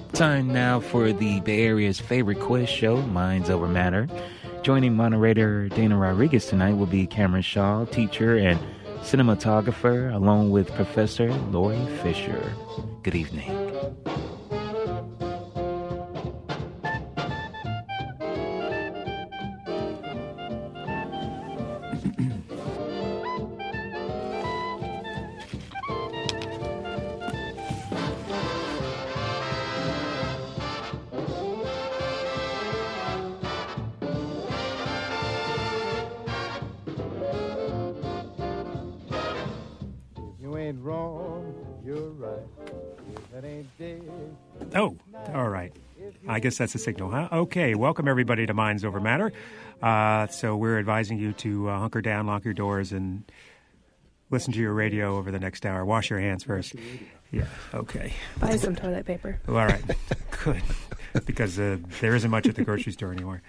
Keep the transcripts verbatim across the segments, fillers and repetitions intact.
Time now for the Bay Area's favorite quiz show, Minds Over Matter. Joining moderator Dana Rodriguez tonight will be Cameron Shaw, teacher and cinematographer, along with Professor Lori Fisher. Good evening. Oh, all right. I guess that's a signal, huh? Okay, welcome everybody to Minds Over Matter. Uh, so we're advising you to uh, hunker down, lock your doors, and listen to your radio over the next hour. Wash your hands first. Yeah, okay. Buy some toilet paper. All right, good. Because uh, there isn't much at the grocery store anymore.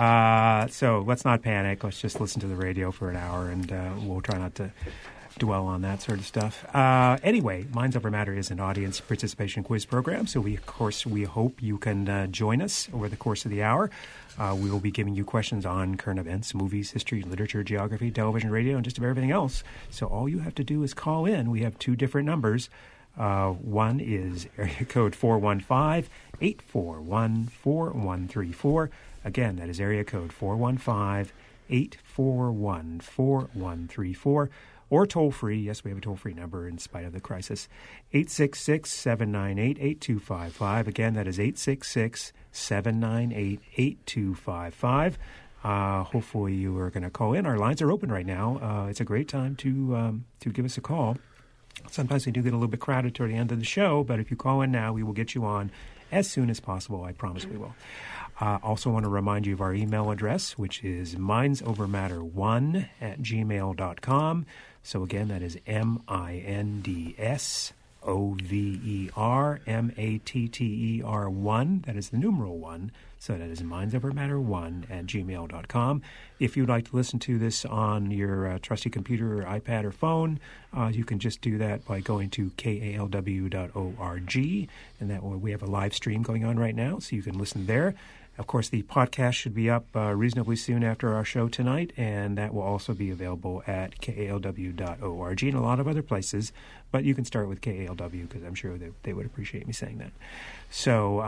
Uh, so let's not panic. Let's just listen to the radio for an hour, and uh, we'll try not to dwell on that sort of stuff. Uh, anyway, Minds Over Matter is an audience participation quiz program, so we, of course, we hope you can uh, join us over the course of the hour. Uh, we will be giving you questions on current events, movies, history, literature, geography, television, radio, and just about everything else. So all you have to do is call in. We have two different numbers. Uh, one is area code four one five, eight four one, four one three four. Again, that is area code four one five, eight four one, four one three four. Or toll-free. Yes, we have a toll-free number in spite of the crisis. eight six six, seven nine eight, eight two five five. Again, that is eight six six, seven nine eight, eight two five five. Uh, hopefully you are going to call in. Our lines are open right now. Uh, it's a great time to um, to give us a call. Sometimes they do get a little bit crowded toward the end of the show, but if you call in now, we will get you on as soon as possible. I promise we will. Uh, also want to remind you of our email address, which is mindsovermatter one at gmail dot com. So again, that is M I N D S O V E R M A T T E R one. That is the numeral one. So that is mindsovermatter one at gmail dot com. If you'd like to listen to this on your uh, trusty computer or iPad or phone, uh, you can just do that by going to K A L W dot org. And that way we have a live stream going on right now, so you can listen there. Of course, the podcast should be up uh, reasonably soon after our show tonight, and that will also be available at K A L W dot org and a lot of other places. But you can start with K A L W because I'm sure that they would appreciate me saying that. So,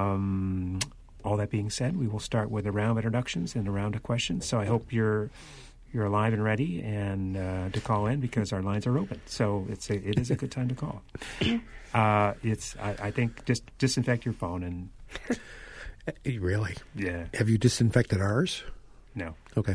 um, all that being said, we will start with a round of introductions and a round of questions. So I hope you're you're alive and ready and uh, to call in because our lines are open. So it's a, it is a good time to call. Uh, it's I, I think just disinfect your phone and. Really? Yeah. Have you disinfected ours? No. Okay.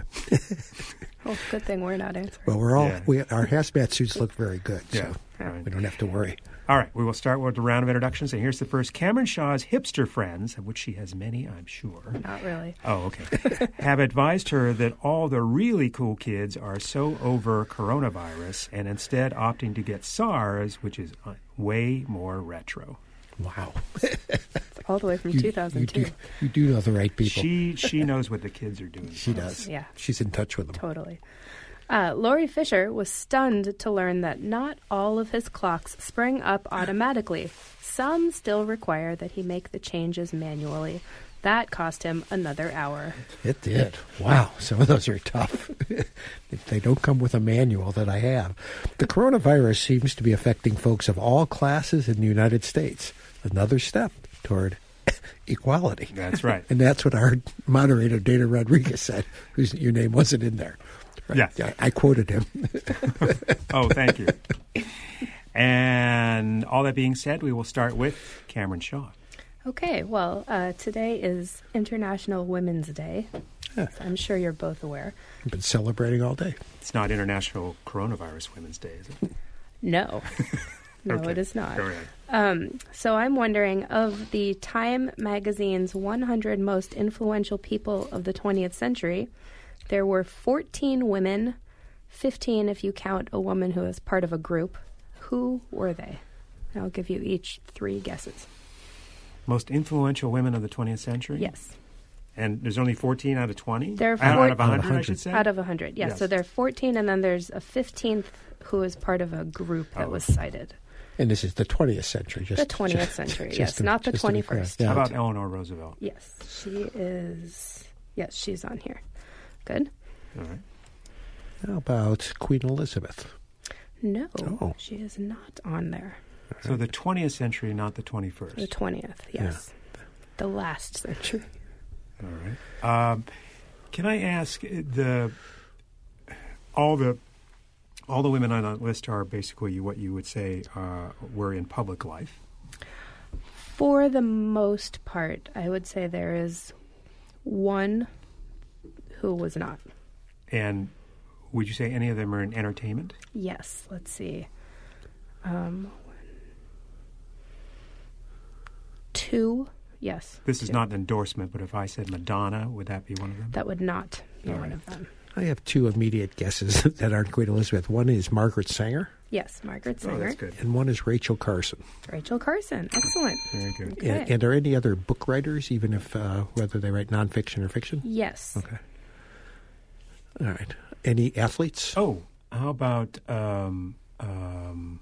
Oh, good thing we're not answering. Well, we're all Yeah. we our hazmat suits look very good, Yeah. so Right. we don't have to worry. All right, we will start with a round of introductions, and here's the first. Cameron Shaw's hipster friends, of which she has many, I'm sure. Not really. Oh, okay. have advised her that all the really cool kids are so over coronavirus and instead opting to get SARS, which is uh, way more retro. Wow. All the way from You, two thousand two. you, do, you do know the right people. She she knows what the kids are doing. She does. Yeah. She's in touch with them. Totally. Uh, Lori Fisher was stunned to learn that not all of his clocks spring up automatically. Some still require that he make the changes manually. That cost him another hour. It did. Wow. Some of those are tough. If they don't come with a manual that I have. The coronavirus seems to be affecting folks of all classes in the United States. Another step toward equality. That's right. And that's what our moderator, Dana Rodriguez, said, whose your name wasn't in there. Right? Yeah. I, I quoted him. Oh, thank you. And all that being said, we will start with Cameron Shaw. Okay, well, uh, today is International Women's Day. Yeah. So I'm sure you're both aware. I've been celebrating all day. It's not International Coronavirus Women's Day, is it? No. No, Okay. it is not. Go ahead. Um, so I'm wondering, of the Time magazine's one hundred most influential people of the twentieth century, there were fourteen women, fifteen if you count a woman who is part of a group. Who were they? I'll give you each three guesses. Most influential women of the twentieth century? Yes. And there's only fourteen out of twenty? There are out, four- out of one hundred, I one hundred. should say? Out of one hundred, yes. Yes. So there are fourteen, and then there's a fifteenth who is part of a group that Oh. was cited. And this is the twentieth century. Just The twentieth just- century, just yes, to- not the just to be clear. twenty-first. Yeah. How about Eleanor Roosevelt? Yes, she is. Yes, she's on here. Good. All right. How about Queen Elizabeth? No, Oh. she is not on there. So the twentieth century, not the twenty-first. The twentieth, yes. The last century. All right. Um, can I ask uh, the all the all the women on that list are basically what you would say uh, were in public life? For the most part, I would say there is one who was not. And would you say any of them are in entertainment? Yes, let's see. Um, two, yes. This is two. not an endorsement, but if I said Madonna, would that be one of them? That would not be All one right. of them. I have two immediate guesses that aren't Queen Elizabeth. One is Margaret Sanger, Yes, Margaret Oh, Sanger. that's good. and one is Rachel Carson. Rachel Carson. Excellent. Very good. Okay. And, and are any other book writers, even if uh, whether they write nonfiction or fiction? Yes. Okay. All right. Any athletes? Oh, how about um, um,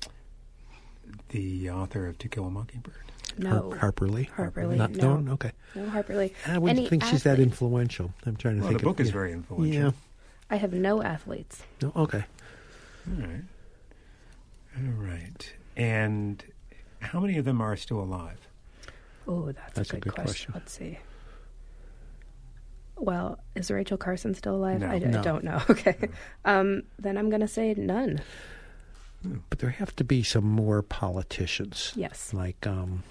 the author of To Kill a Mockingbird? No. Har- Harper Lee. Harper Lee, Not no. known. Okay. No, Harper Lee. I wouldn't Any think she's that athlete- influential. I'm trying to Well, think. the book of, is yeah. very influential. Yeah. I have no athletes. No. Okay. All right. All right. And how many of them are still alive? Oh, that's, That's a a good, good question. question. Let's see. Well, is Rachel Carson still alive? No. I, I No. don't know. Okay. Um, then I'm going to say none. But there have to be some more politicians. Yes. Like um,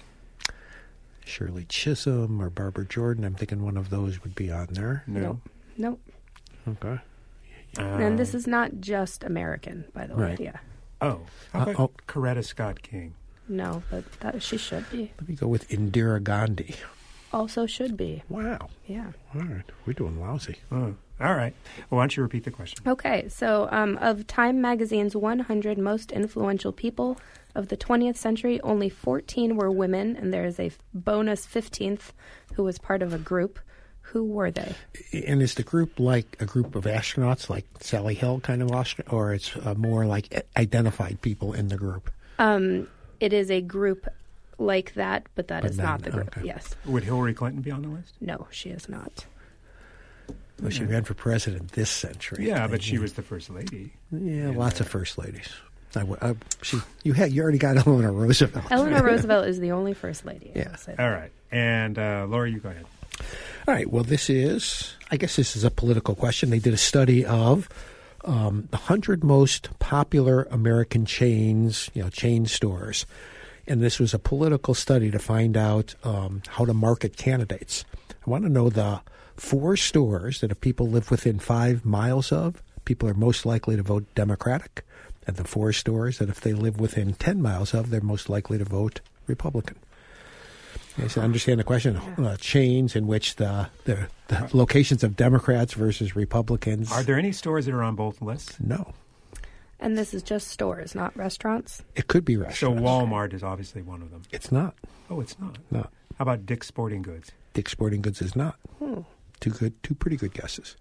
Shirley Chisholm or Barbara Jordan. I'm thinking one of those would be on there. No. Nope. Nope. Okay. and this Um, is not just American, by the way. Right. Yeah. Oh, how Uh, about oh. Coretta Scott King? No, but that she should be. Let me go with Indira Gandhi. Also should be. Wow. Yeah. All right. We're doing lousy. Oh, all right. Well, why don't you repeat the question? Okay, so um, of Time magazine's one hundred most influential people of the twentieth century, only fourteen were women, and there is a f- bonus fifteenth who was part of a group. Who were they? And is the group like a group of astronauts, like Sally Hill kind of astronaut, or it's uh, more like identified people in the group? Um, it is a group like that, but that But is not- not the group. okay. Yes. Would Hillary Clinton be on the list? No, she is not. Well, she ran for president this century. Yeah, I but think. she was the first lady. Yeah, Yeah. lots of first ladies. I, w- I- she, you had, you already got Eleanor Roosevelt. Eleanor Roosevelt is the only first lady. I Yeah. will say All that. right. And uh, Laura, you go ahead. All right. Well, this is, I guess this is a political question. They did a study of um, the one hundred most popular American chains, you know, chain stores. And this was a political study to find out um, how to market candidates. I want to know the four stores that if people live within five miles of, people are most likely to vote Democratic. And the four stores that if they live within ten miles of, they're most likely to vote Republican. Yes, I understand the question. Uh, chains in which the, the the locations of Democrats versus Republicans. Are there any stores that are on both lists? No, And this is just stores, not restaurants. it could be So restaurants. Walmart is obviously one of them. It's not. Oh, it's not. No, How about Dick's Sporting Goods? Dick's Sporting Goods is not. Hmm. Two good, two pretty good guesses.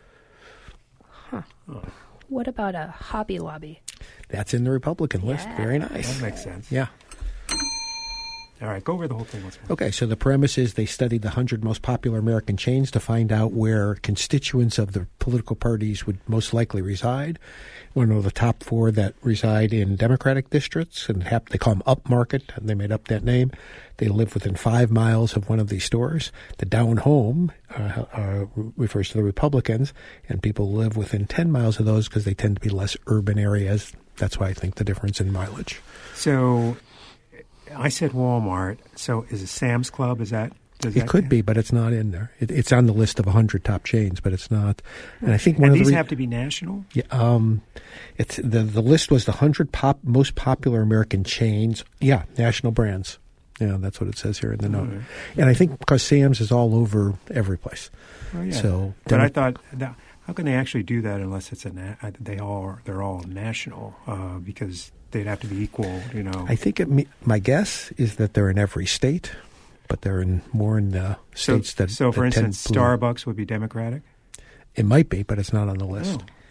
What about a Hobby Lobby? That's in the Republican list. Yeah. Very That nice. makes sense. Yeah. All right, go over the whole thing once more. Okay, so the premise is they studied the one hundred most popular American chains to find out where constituents of the political parties would most likely reside. One of the top four that reside in Democratic districts, and have, they call them upmarket, and they made up that name. They live within five miles of one of these stores. The down home uh, uh, refers to the Republicans, and people live within ten miles of those because they tend to be less urban areas. That's why I think the difference in mileage. So I said Walmart. So is it Sam's Club? Is that? Does It that could be, but it's not in there. It, it's on the list of one hundred top chains, but it's not. And I think one And of these the re- have to be national? yeah, um, it's the the list was the one hundred pop most popular American chains. Yeah, national brands. Yeah, that's what it says here in the note. All right. And I think because Sam's is all over every place. Oh, yeah. So, but I Demo- thought, that, how can they actually do that unless it's a na- they all are, they're all national uh, because they'd have to be equal, you know. I think it, me- my guess is that they're in every state, but they're in more in the so, states that. so, for that tend instance, blue. Starbucks would be Democratic. It might be, but it's not on the list. Oh,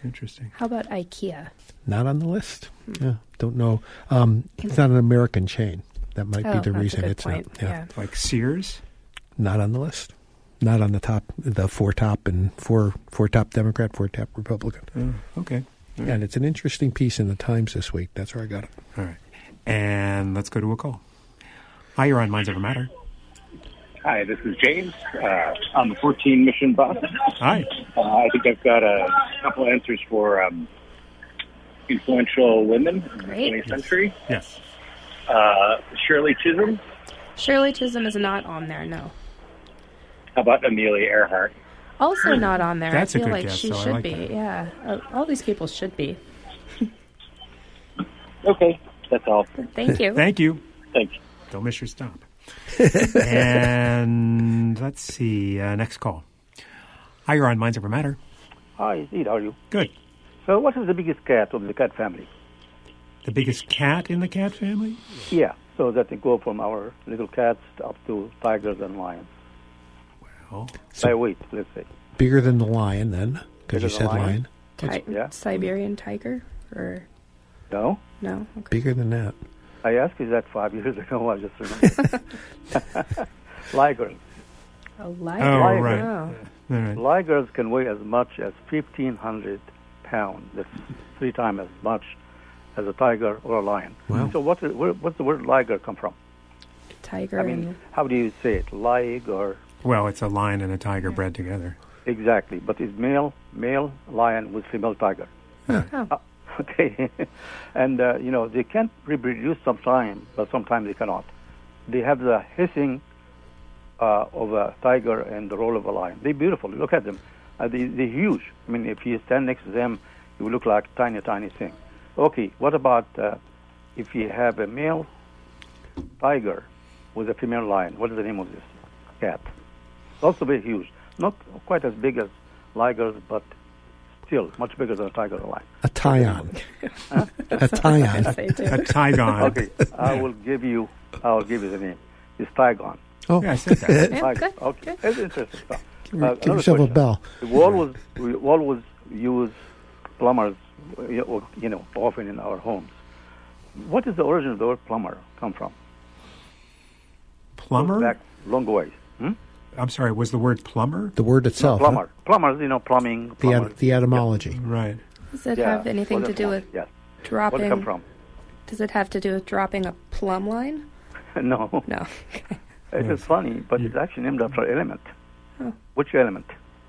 Interesting. How about IKEA? Not on the list. Yeah, don't know. Um, it's not an American chain. That might Oh, be the that's a reason good it's point. not. Yeah. Yeah. Like Sears? Not on the list. Not on the top, the four top and four four top Democrat, four top Republican. Oh, okay. All right. And it's an interesting piece in the Times this week. That's where I got it. All right. And let's go to a call. Hi, you're on Minds Over Matter. Hi, this is James. Uh, I'm the fourteen mission boss. Hi. Uh, I think I've got a couple answers for um, influential women in the Great. twentieth century. Yes. Uh, Shirley Chisholm. Shirley Chisholm is not on there, no. How about Amelia Earhart? Also not on there. That's a I feel good like guess, she though. I should like be. that. Yeah. Uh, all these people should be. Okay, that's all. Thank you. Thank you. Thanks. Don't miss your stop. And let's see. Uh, next call. Hi, you're on Minds Over Matter. Hi, Sid, how are you? Good. So what is the biggest cat of the cat family? The biggest cat in the cat family? Yeah, so that they go from our little cats up to tigers and lions. Well, So- By weight, let's say. Bigger than the lion, then, because Bigger you than said lion? lion. Ti- Yeah. Siberian tiger? Or No? no? Okay. Bigger than that. I asked you that five years ago, I just remember. Ligers. A liger. Oh, Liger. right. Oh. all right. Ligers can weigh as much as fifteen hundred pounds. That's three times as much as a tiger or a lion. Wow. So what is, where, what's the word liger come from? Tiger. I mean, and, how do you say it? Lig or... Well, it's a lion and a tiger bred together. Exactly, but it's male male lion with female tiger. oh. Uh, okay, and uh, you know they can reproduce sometimes, but sometimes they cannot. They have the hissing uh, of a tiger and the roll of a lion. They're beautiful. Look at them. Uh, they, they're huge. I mean, if you stand next to them, you will look like a tiny, tiny thing. Okay, what about uh, if you have a male tiger with a female lion? What is the name of this cat? Also very huge. Not quite as big as ligers, but still much bigger than a tiger or lion. A Tyon. A Tyon. Say too. A tigon. Okay, I will give you. I will give you the name. It's Tygon. Oh, Yeah, I said that. Yeah, Tiger. good, Okay, good. that's interesting stuff. give, Uh, give another yourself a question. bell. We always we always use plumbers, you know, often in our homes. What is the origin of the word plumber come from? Plumber? Back long ways. Hmm? I'm sorry, was the word plumber? The word itself. huh? Plumber. Plumbers, you know, plumbing. The, Plumbers. et- the etymology. Right. Does it Yeah. have anything What to is do plum- with Yes. Where dropping? it come from? Does it have to do with dropping a plumb line? No. No. It is funny, but it's actually named after an element. Oh. Which element?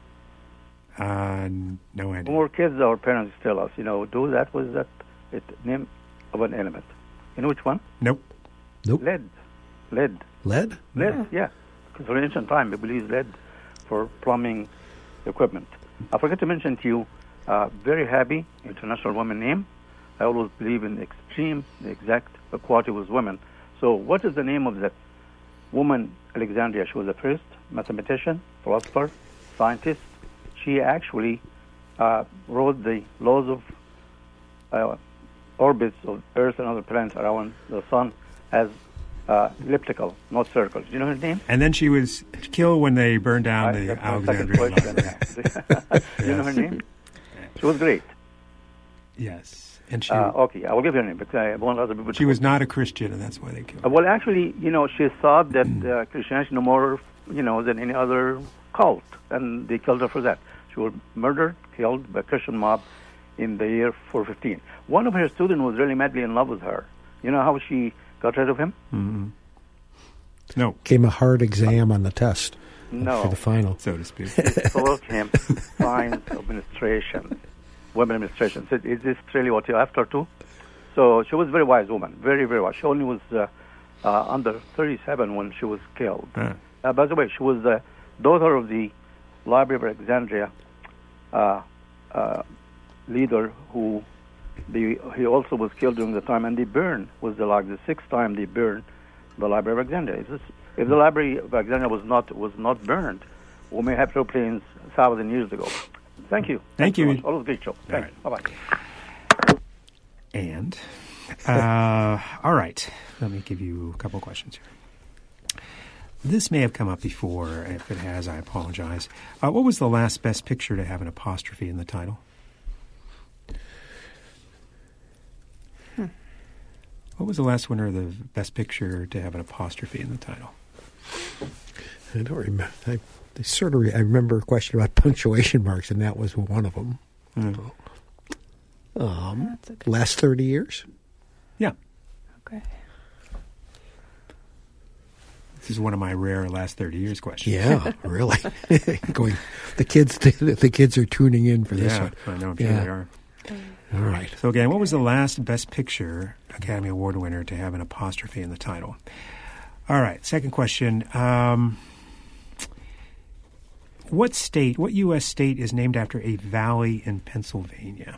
Uh, no When idea. we were kids, our parents tell us, you know, do that was that it name of an element. You know which one? Nope. Nope. Lead. Lead. Lead? Lead, yeah. Because for ancient time, they believed lead for plumbing equipment. I forgot to mention to you, uh, very happy international woman name. I always believe in extreme, the exact equality with women. So what is the name of that woman, Alexandria? She was the first mathematician, philosopher, scientist. She actually uh, wrote the laws of uh, orbits of Earth and other planets around the sun as uh, elliptical, not circles. Do you know her name? And then she was killed when they burned down I- the that's my second Alexandria question. Library. Do you know her Yes. name? She was great. Yes. And she Uh, okay, I will give her name because I want other people to. she was not a Christian, and that's why they killed Uh, her. well, actually, you know, she thought that uh, Christianity no more, you know, than any other cult, and they killed her for that. She was murdered, killed by a Christian mob in the year four fifteen. One of her students was really madly in love with her. You know how she got rid of him? Mm-hmm. No, Came a hard exam on the test No. for the final. so to speak. She told him science administration, women administration. Said, is this really what you're after too? So she was a very wise woman, very, very wise. She only was uh, uh, under thirty-seven when she was killed. Uh, Uh, by the way, she was the daughter of the Library of Alexandria uh, uh, leader who the, he also was killed during the time, and they burned, was the, like the sixth time they burned the Library of Alexandria. If, this, if the Library of Alexandria was not was not burned, we may have airplanes a thousand years ago. Thank you. Thank Thanks so you. much. Always a great show. Thanks. right. Bye-bye. and, uh, all right, let me give you a couple of questions here. This may have come up before. If it has, I apologize. Uh, what was the last Best Picture to have an apostrophe in the title? What was the last winner of the Best Picture to have an apostrophe in the title? I don't remember. I, I sort of re- I remember a question about punctuation marks, and that was one of them. Mm. Um, That's a good- last thirty years? Yeah. Okay. This is one of my rare last thirty years questions. Yeah, really. Going, the kids, the, the kids are tuning in for this yeah, one. I know. I'm sure Yeah. they are. All right. So again, what was the last Best Picture Academy Award winner to have an apostrophe in the title? All right, second question. Um, what state, what U S state is named after a valley in Pennsylvania?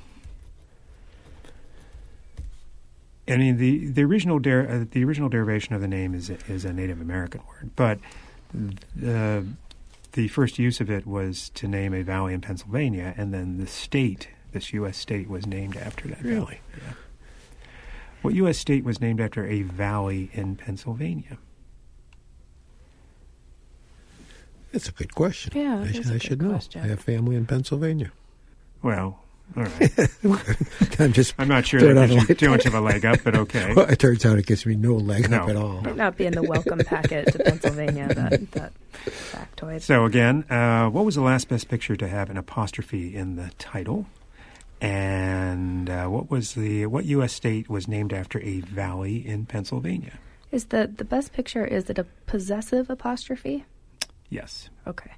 I mean, the the original der, uh, the original derivation of the name is is a Native American word, but the the first use of it was to name a valley in Pennsylvania, and then the state, this U S state, was named after that Really? valley. Yeah. What U S state was named after a valley in Pennsylvania? That's a good question. Yeah, I, it sh- is a I good should know. question. I have family in Pennsylvania. Well, all right. I'm just. I'm not sure throwing that out gives a you leg. too much of a leg up, but okay. Well, it turns out it gives me no leg No, up at all. no. Might not be in the welcome packet to Pennsylvania, that, that factoid. So again, uh, what was the last Best Picture to have an apostrophe in the title? And uh, what was the what U S state was named after a valley in Pennsylvania? Is the, the best picture, is it a possessive apostrophe? Yes. Okay.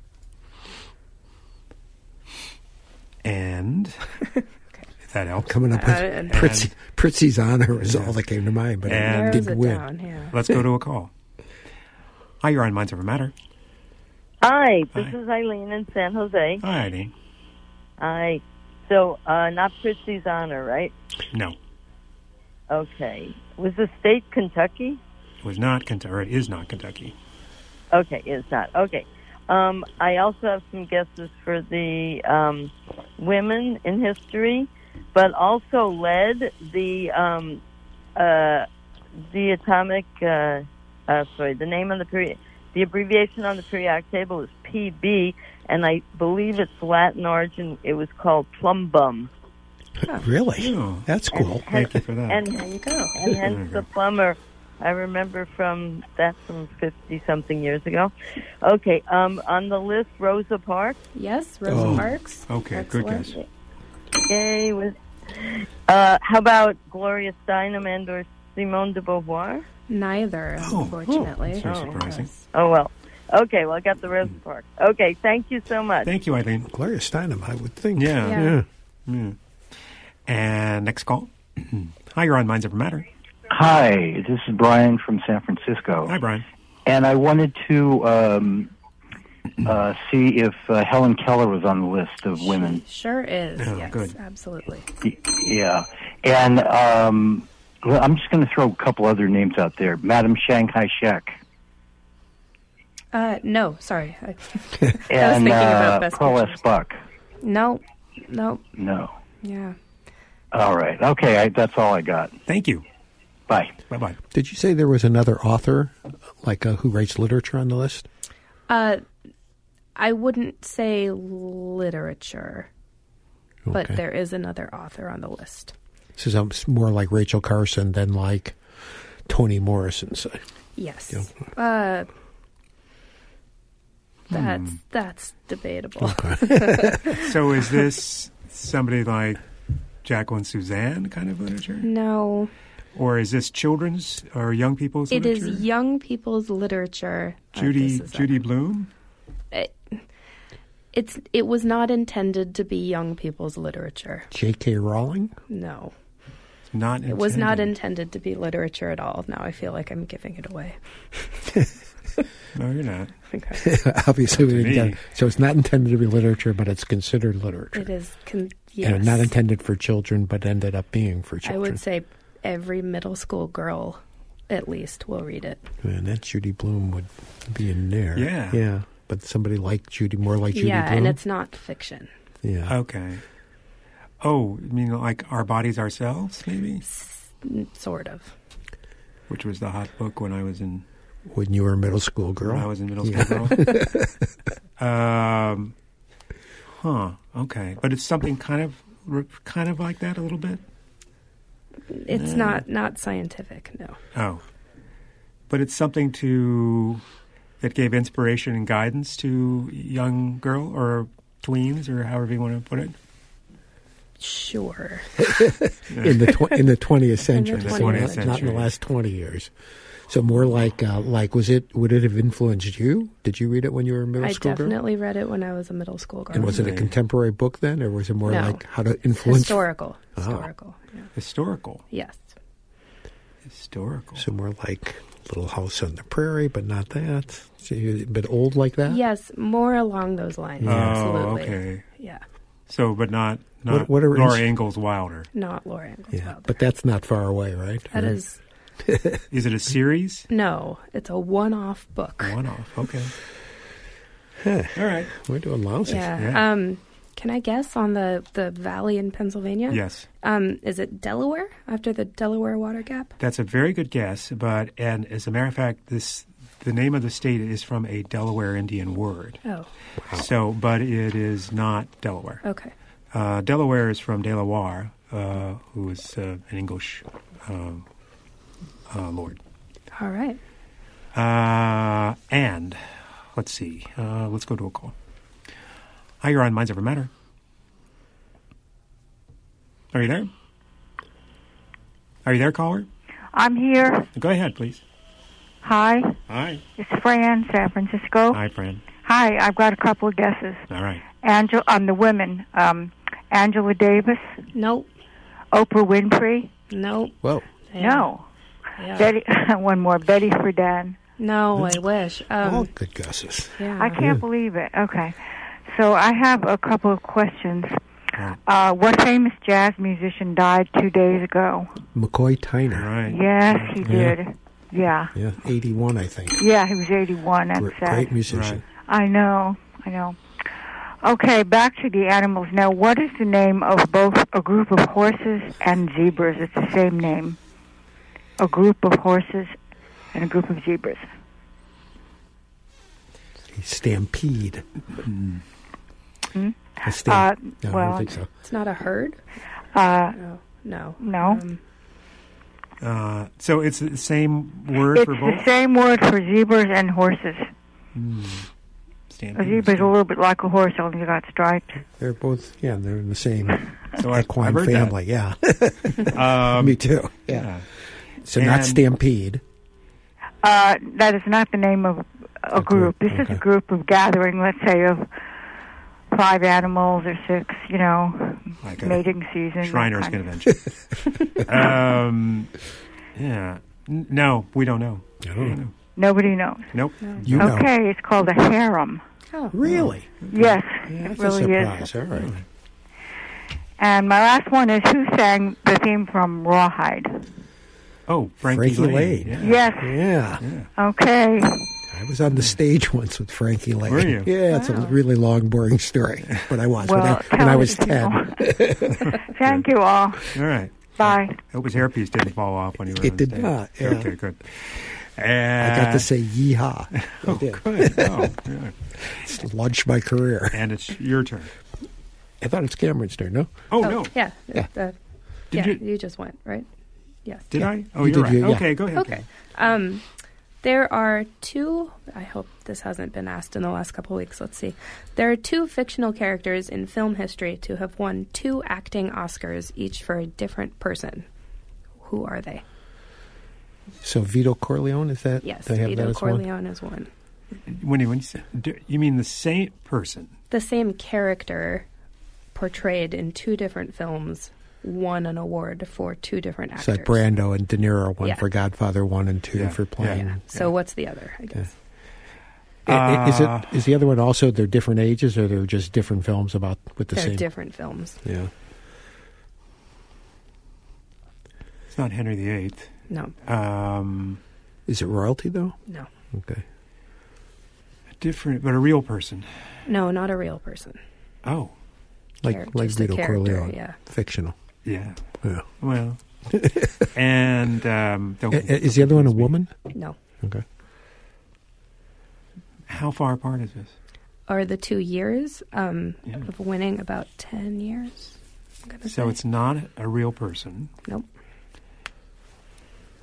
And if that helps, Coming up with Uh, and- Pritzi, Pritzi's honor is all that came to mind, but And- it Narrows didn't it win. down, yeah. let's go to a call. Hi, you're on Minds Over Matter. Hi, this Hi. is Eileen in San Jose. Hi, Eileen. Hi. So, uh, not Pritzi's honor, right? No, Okay. Was the state Kentucky? it was not Kentucky. Or it is not Kentucky. Okay, it's not. Okay. Um, I also have some guesses for the um, women in history, but also led the um, uh, the atomic. Uh, uh, sorry, the name on the period, the abbreviation on the periodic table is P B, and I believe its Latin origin. It was called plumbum, Really? Oh, That's cool. thank you for that. and There you go. and hence the plumber. I remember from that from fifty something years ago. Okay, um, on the list, Rosa Parks. Yes, Rosa Oh. Parks. Okay, good Excellent. guess. Yay! With uh, how about Gloria Steinem and or Simone de Beauvoir? Neither, Oh, unfortunately. that's very Oh, surprising. Oh well. Okay, well I got the Rosa Parks. Okay, thank you so much. Thank you, Eileen. Gloria Steinem, I would think. Yeah. Yeah. Yeah. And next call. Hi, you're on Minds Over Matter. Hi, this is Brian from San Francisco. Hi, Brian. And I wanted to um, uh, see if uh, Helen Keller was on the list of women. Sure is. Oh, yes, good. absolutely. Y- Yeah. And um, well, I'm just going to throw a couple other names out there. Madam Shanghai Shek. Uh, no, sorry. I, I was And thinking about uh, best Pearl S. pictures. Buck. No, no, No. yeah. All right. Okay, I, that's all I got. Thank you. Bye. Bye-bye. Did you say there was another author, like uh, who writes literature on the list? Uh, I wouldn't say literature, but Okay. there is another author on the list. This is more like Rachel Carson than like Toni Morrison. So. Yes. Yeah. Uh, that's Hmm. that's debatable. So is this somebody like Jacqueline Suzanne kind of literature? No, Or is this children's or young people's it literature? is young people's literature. Uh, Judy this is a- Judy Blume? it, it's it was not intended to be young people's literature. J K. Rowling? No, Not it was not intended. intended to be literature at all. Now I feel like I'm giving it away. No, you're not. Okay. Obviously, we To didn't get me. it. So it's not intended to be literature, but it's considered literature. It is. Con- yes. And not intended for children, but ended up being for I children. would say every middle school girl, at least, will read it. And that Judy Blume would be in there. Yeah. Yeah. But somebody like Judy, more like Judy yeah, Blume. and it's not fiction. Yeah. Okay. Oh, you mean like Our Bodies Ourselves, maybe? N- Sort of. Which was the hot book when I was in When you were a middle school girl. when I was in middle Yeah. school. Girl. um, huh. Okay, but it's something kind of, kind of like that a little bit. It's not not scientific. No. Oh, but it's something to that gave inspiration and guidance to young girl or tweens or however you want to put it. Sure. in the tw- in the twentieth century, In the so twentieth not, not in the century. last twenty years. So more like uh, like was it? Would it have influenced you? Did you read it when you were a middle I school girl? definitely read it when I was a middle school girl. And was it a Really? contemporary book then, or was it more No. like how to influence? Historical. Oh. Historical. Yeah. Historical. Yes. Historical. So more like Little House on the Prairie, but not that. So you- a bit old like that. Yes, more along those lines. Oh, Absolutely. okay. Yeah. So, but not not What- what are Laura ins- Ingalls Wilder. Not Laura Ingalls Yeah, Wilder. but that's not far away, right? That Right? is Is it a series? no. It's a one-off book. One off. Okay. Huh. All right. We're doing lousy. Yeah. Yeah. Um, can I guess on the, the valley in Pennsylvania? Yes. Um, is it Delaware after the Delaware Water Gap? That's a very good guess, but and as a matter of fact, this the name of the state is from a Delaware Indian word. Oh, So, but it is not Delaware. okay. Uh, Delaware is from Delaware, uh, who is uh, an English um, uh, lord. All right. Uh, and let's see. Uh, let's go to a call. Hi, you're on Minds Over Matter. Are you there? Are you there, caller? I'm here. Go ahead, please. Hi, Hi. it's Fran, San Francisco. Hi, friend. Hi, I've got a couple of guesses. All right. Angela, um, the women, um, Angela Davis, Nope. Oprah Winfrey. Nope. Whoa. Yeah. No, Yeah. Betty. One more, Betty Friedan. No, I wish. Um, All good guesses. yeah. I can't believe it. Okay, so I have a couple of questions. Right. Uh, what famous jazz musician died two days ago? McCoy All Tyner. right. Yes, he Yeah. did. Yeah, Yeah, eighty-one, I think. yeah, he was eighty-one. That's Great, sad. great musician. I know, I know. Okay, back to the animals. Now, what is the name of both a group of horses and zebras? It's the same name. A group of horses and a group of zebras. Stampede. Hmm? A stamp- Uh, no, I well, don't think so. It's not a herd? Uh, No. No. no. Um, Uh, so it's the same word It's for the both? same word for zebras and horses. Stampede A zebra is a little bit like a horse, only got stripes. They're both, yeah, they're in the same So I- equine I've heard that. family. Yeah. Um, Me too. Yeah. yeah. So not And- Stampede. Uh, that is not the name of a A group. group, This is okay. a group of gathering, let's say, of five animals or six, you know, Like a mating season. that Shriners kind of- convention. um, yeah. N- No, we don't know. I We don't don't know. know. Nobody knows. Nope. You know. Okay, it's called a harem. oh. Really? Yes, Yeah, it that's really a is. surprise. All right. And my last one is who sang the theme from Rawhide? Oh, Frankie, Frankie Lane. Lane. Yeah. Yes. Yeah. Okay. I was on the stage once with Frankie Lane. Were you? Yeah, it's a Wow. really long, boring story. But I was when, Well, I, when I was tell ten. it. Thank you all. All right. Bye. I hope his hairpiece didn't fall off when he was It on did stage. not, yeah. Okay, good. I And, got to say yeehaw. I Oh, did. good. Oh, yeah. It's launched my career. And it's your turn. I thought it's Cameron's turn, no? Oh, Oh, no. Yeah. Yeah. Uh, Did yeah, you- you just went, right? Yes. Did I? Oh, You you're did, right. you- yeah. Okay, go ahead. Okay. Um, there are two, I hope this hasn't been asked in the last couple of weeks. Let's see. There are two fictional characters in film history to have won two acting Oscars, each for a different person. Who are they? So Vito Corleone, is that? Yes, do I have that Vito as one? Corleone is one. When you, when you, say, do, you mean the same person? The same character portrayed in two different films won an award for two different actors. So like Brando and De Niro, one Yeah. for Godfather one and two Yeah, for playing. Yeah. So what's the other, I guess? I- I- Is Uh, it is the other one also they're different ages or they're just different films about with the They're same? different films. Yeah. It's not Henry the Eighth. No, Um, Is it royalty though? no. Okay. different, but a real person. No, not a real person. Oh, Like Char- like just a Vito character, Corleone. yeah. Fictional. yeah. Yeah. Well, and um, don't, I- I- Is the other one a woman? No. Okay. How far apart is this? Are the two years um, Yeah. of winning about ten years? I'm gonna So say. it's not a real person. Nope.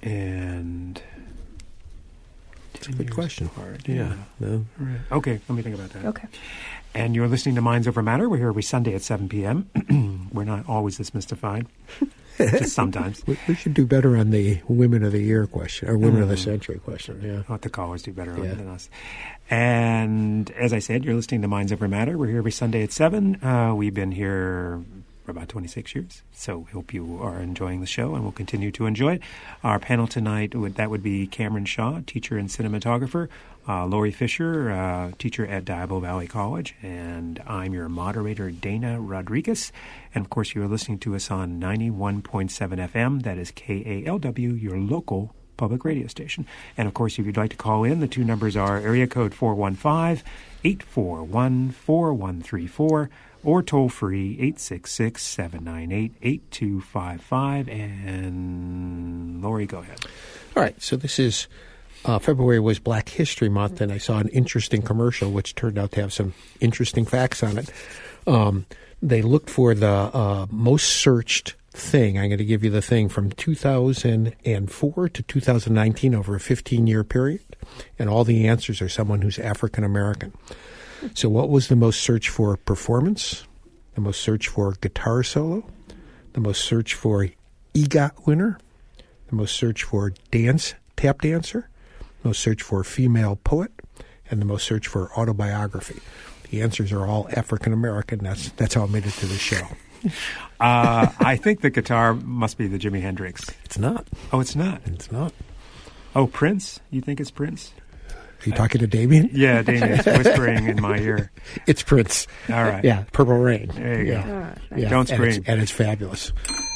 And It's a good question. Hard. Yeah. No. Right. Okay, let me think about that. Okay. And you're listening to Minds Over Matter. We're here every Sunday at seven p.m. We're not always this mystified. Just sometimes. We, we should do better on the Women of the Year question, or Women mm. of the Century question. Yeah. I'll let the callers do better yeah. than us. And as I said, you're listening to Minds Over Matter. We're here every Sunday at seven. Uh, we've been here for about twenty-six years. So we hope you are enjoying the show and will continue to enjoy it. Our panel tonight, would that would be Cameron Shaw, teacher and cinematographer, uh, Lori Fisher, uh, teacher at Diablo Valley College, and I'm your moderator, Dana Rodriguez. And, of course, you're listening to us on ninety-one point seven F M. That is K A L W, your local public radio station. And, of course, if you'd like to call in, the two numbers are area code four one five, eight four one, four one three four or toll-free eight six six, seven nine eight, eight two five five. And, Lori, go ahead. All right, so this is uh, February was Black History Month, and I saw an interesting commercial which turned out to have some interesting facts on it. Um, they looked for the uh, most searched thing. I'm going to give you the thing from two thousand four to two thousand nineteen over a fifteen-year period, and all the answers are someone who's African American. So what was the most searched for performance, the most searched for guitar solo, the most searched for EGOT winner, the most searched for dance tap dancer, most searched for female poet, and the most searched for autobiography? The answers are all African American. That's that's how I made it to the show. uh, I think the guitar must be the Jimi Hendrix. It's not. Oh, it's not. It's not. Oh, Prince? You think it's Prince? Are you talking to Damien? Yeah, Damien is whispering in my ear. It's Prince. All right. Yeah, Purple Rain. There you yeah. go. Oh, yeah. Don't and scream. It's, and it's fabulous.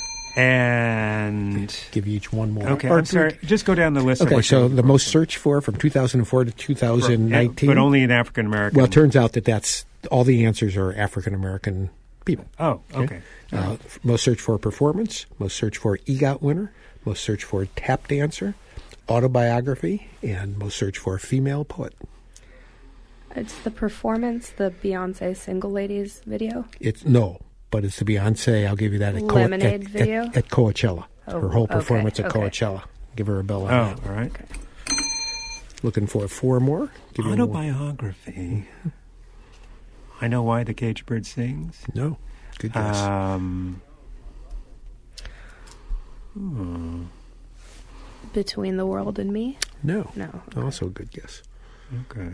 And give you each one more. Okay, or, I'm sorry. Just go down the list. Okay, of so the most searched for from two thousand four to two thousand nineteen. But only in African American. Well, it turns out that that's all the answers are African American people. Oh, okay. okay. Uh, most searched for performance, most searched for EGOT winner, most searched for tap dancer, autobiography, and most searched for female poet. It's the performance, the Beyonce Single Ladies video? It's no, but it's the Beyonce, I'll give you that, at, Lemonade Co- at, video? at, at Coachella. Oh, her whole performance okay, at okay. Coachella. Give her a bell on Oh, that. all right. Okay. Looking for four more? Give you Autobiography. I Know Why the Caged Bird Sings. No. Good guess. Um, hmm. Between the World and Me? No. No. Okay. Also a good guess. Okay.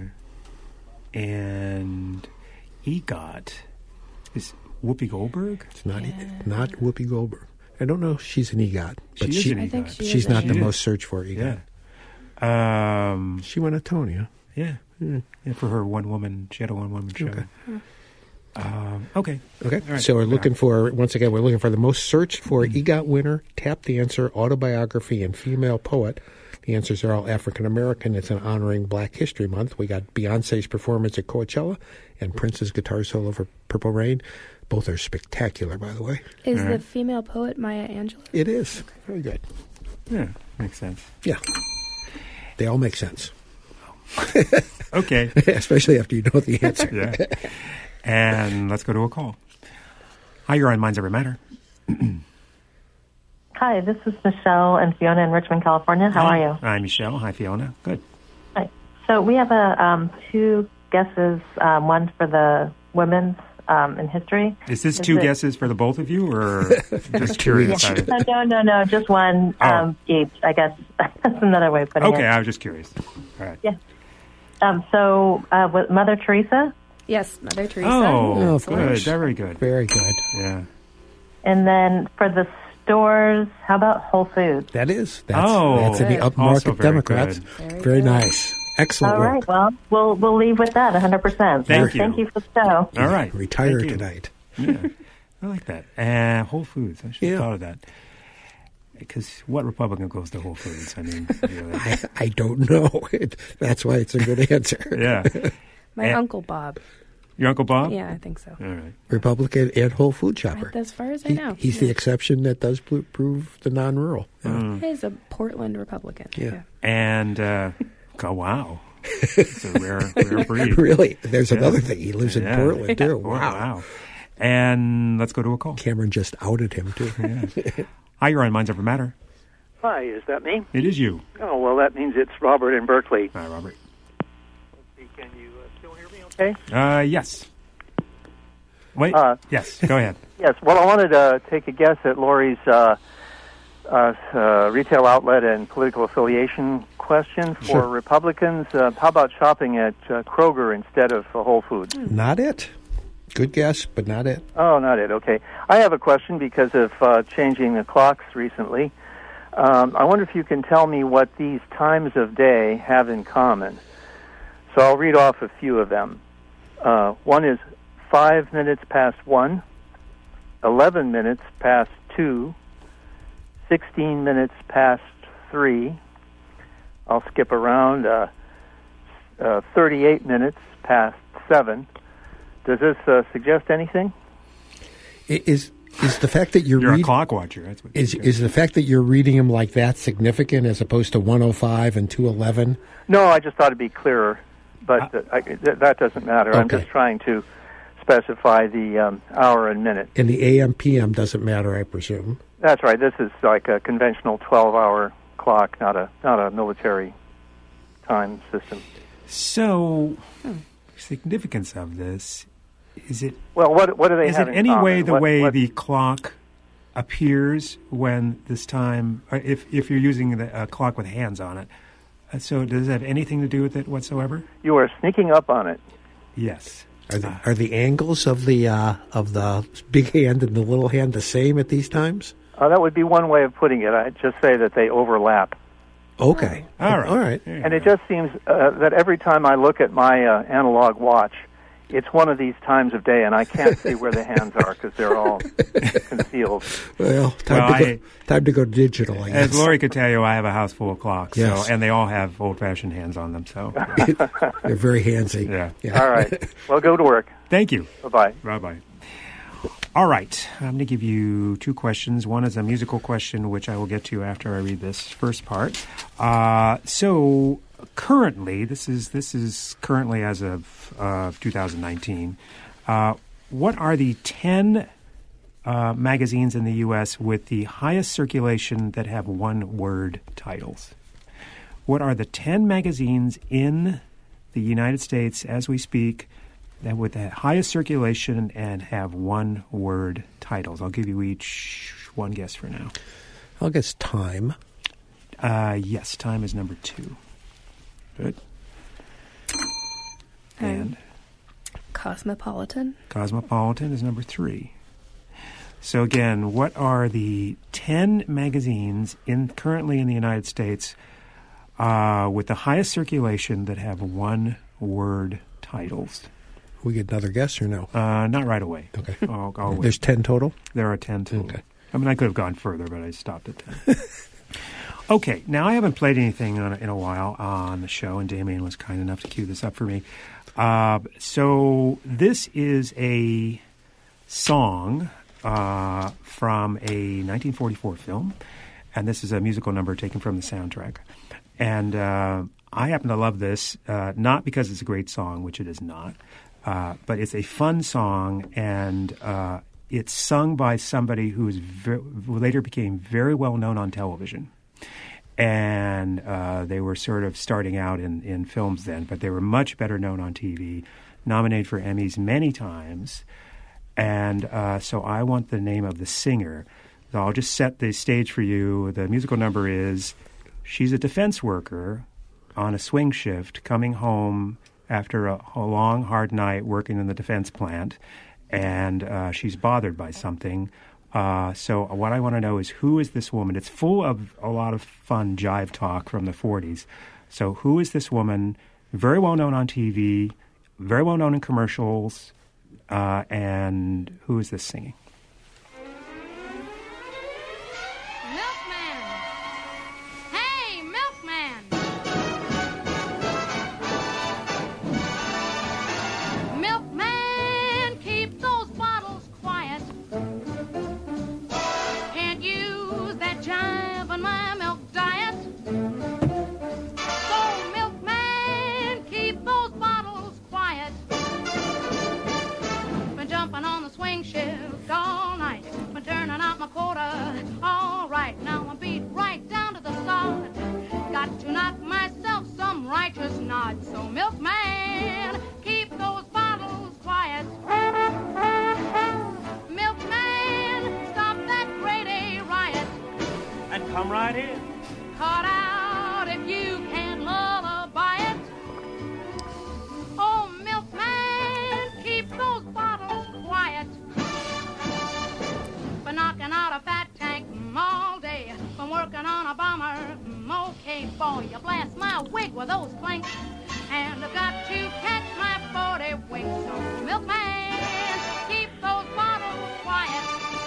And EGOT is Whoopi Goldberg? It's not Yeah. not Whoopi Goldberg. I don't know if she's an EGOT, but she, she, is an I think EGOT. she she's is not a- the She most is. searched for EGOT. Yeah. Um, She won a Tony, huh? yeah. Hmm. Yeah, for her one woman, she had a one woman show. Okay. Um, okay. Okay, All right. so we're looking for, once again, we're looking for the most searched for EGOT winner, tap dancer, autobiography, and female poet. The answers are all African American. It's an honoring Black History Month. We got Beyonce's performance at Coachella and Prince's guitar solo for Purple Rain. Both are spectacular, by the way. Is All the right. female poet Maya Angelou? It is. Very good. Yeah, makes sense. Yeah. They all make sense. Okay. Especially after you know the answer. Yeah. And let's go to a call. Hi, you're on Minds Over Matter. Hi, this is Michelle and Fiona in Richmond, California. How Hi. are you? Hi, Michelle. Hi, Fiona. Good. Hi. So we have a um, two guesses, um, one for the women's um, in history. Is this Is two it- guesses for the both of you, or just curious? No, no, no, no, just one Oh. um, each. I guess that's another way of putting Okay, it. I was just curious. All right. Yeah. Um, so uh, with Mother Teresa, Yes, Mother Teresa. Oh, of good. course. Very good. Very good. Yeah. and then for the stores, how about Whole Foods? That is. That's, Oh, that's in the good. upmarket Also very Democrats. good. Very Very good. nice. Excellent All work. right. Well, we'll we'll leave with that one hundred percent. Thank you. Thank you for the show. All right. Retire Thank you. tonight. Yeah. I like that. Uh, Whole Foods. I should have Yeah. thought of that. Because what Republican goes to Whole Foods? I mean, really. I, I don't know. It, that's why it's a good answer. Yeah. My Eh. Uncle Bob. Your Uncle Bob? Yeah, I think so. All right. Republican and Whole Food shopper. As far as I He- know. he's the Yeah. exception that does pl- prove the non-rural. Yeah. Mm. He's a Portland Republican. Yeah. And, uh, oh, wow. It's a rare, rare breed. Really? There's Yeah. another thing. He lives in Yeah. Portland, too. Oh, Wow. wow. And let's go to a call. Cameron just outed him, too. Yeah. Hi, you're on Minds Over Matter. Hi, is that me? It is you. Oh, well, that means it's Robert in Berkeley. Hi, Robert. Let's see, can you uh, still hear me okay? Uh, yes. Wait. Uh, yes, go ahead. Yes, well, I wanted to take a guess at Lori's uh, uh, uh, retail outlet and political affiliation question for Sure. Republicans. Uh, how about shopping at uh, Kroger instead of uh, Whole Foods? Not it. Good guess, but not it. Oh, not it. Okay. I have a question because of uh, changing the clocks recently. Um, I wonder if you can tell me what these times of day have in common. So I'll read off a few of them. Uh, one is five minutes past one, eleven minutes past two, sixteen minutes past three. I'll skip around. Uh, uh, thirty-eight minutes past seven. Does this uh, suggest anything? I- Is is the fact that you're, You're a read- clock watcher. That's what is is the fact that you're reading them like that significant as opposed to one oh five and two eleven? No, I just thought it'd be clearer, but uh, I, th- that doesn't matter. I'm Okay. just trying to specify the um, hour and minute. And the A M P M doesn't matter, I presume. That's right. This is like a conventional twelve-hour clock, not a not a military time system. So, significance of this, is it... Well, what what do they Is have it in any common? way the What- way what- the clock appears when this time, or if if you're using the uh, clock with hands on it? Uh, so does it have anything to do with it whatsoever? You are sneaking up on it. Yes. Are the, are the angles of the uh, of the big hand and the little hand the same at these times? Uh, that would be one way of putting it. I'd just say that they overlap. Okay. All right. All right. And it just seems uh, that every time I look at my uh, analog watch, it's one of these times of day, and I can't see where the hands are because they're all concealed. Well, time Well, to go. I- Time to go digital. I guess. As Lori could tell you, I have a house full of clocks, Yes. so, and they all have old-fashioned hands on them. So, They're very handsy. yeah. All right. Well, go to work. Thank you. Bye-bye. Bye-bye. All right. I'm going to give you two questions. One is a musical question, which I will get to after I read this first part. Uh, so currently, this is this is currently as of uh, two thousand nineteen. Uh, what are the ten uh, magazines in the U S with the highest circulation that have one-word titles? What are the ten magazines in the United States as we speak that with the highest circulation and have one-word titles? I'll give you each one guess for now. I'll guess Time. Uh, yes, Time is number two. Good. And Cosmopolitan. Cosmopolitan is number three. So again, what are the ten magazines in currently in the United States uh, with the highest circulation that have one-word titles? We get another guess or no? Uh, not right away. Okay. I'll, I'll wait. There's ten total? There are ten total. Okay. I mean, I could have gone further, but I stopped at ten. Okay, now I haven't played anything on, in a while on the show, and Damien was kind enough to cue this up for me. Uh, so this is a song uh, from a nineteen forty-four film, and this is a musical number taken from the soundtrack. And uh, I happen to love this, uh, not because it's a great song, which it is not, uh, but it's a fun song, and uh, it's sung by somebody who is ver- who later became very well known on television. And uh, they were sort of starting out in, in films then, but they were much better known on T V, nominated for Emmys many times. And uh, so I want the name of the singer. So I'll just set the stage for you. The musical number is, she's a defense worker on a swing shift coming home after a, a long, hard night working in the defense plant, and uh, she's bothered by something. Uh, so what I want to know is, who is this woman? It's full of a lot of fun jive talk from the forties. So who is this woman? Very well known on T V, very well known in commercials, uh, and who is this singing? Milkman! Hey, Milkman! Milkman, keep those bottles quiet. Can't use that jive on my milk diet. So, Milkman, keep those bottles quiet. Been jumping on the swing shift all you blast my wig with those planks. And I've got to catch my forty winks. So, milkman, keep those bottles quiet.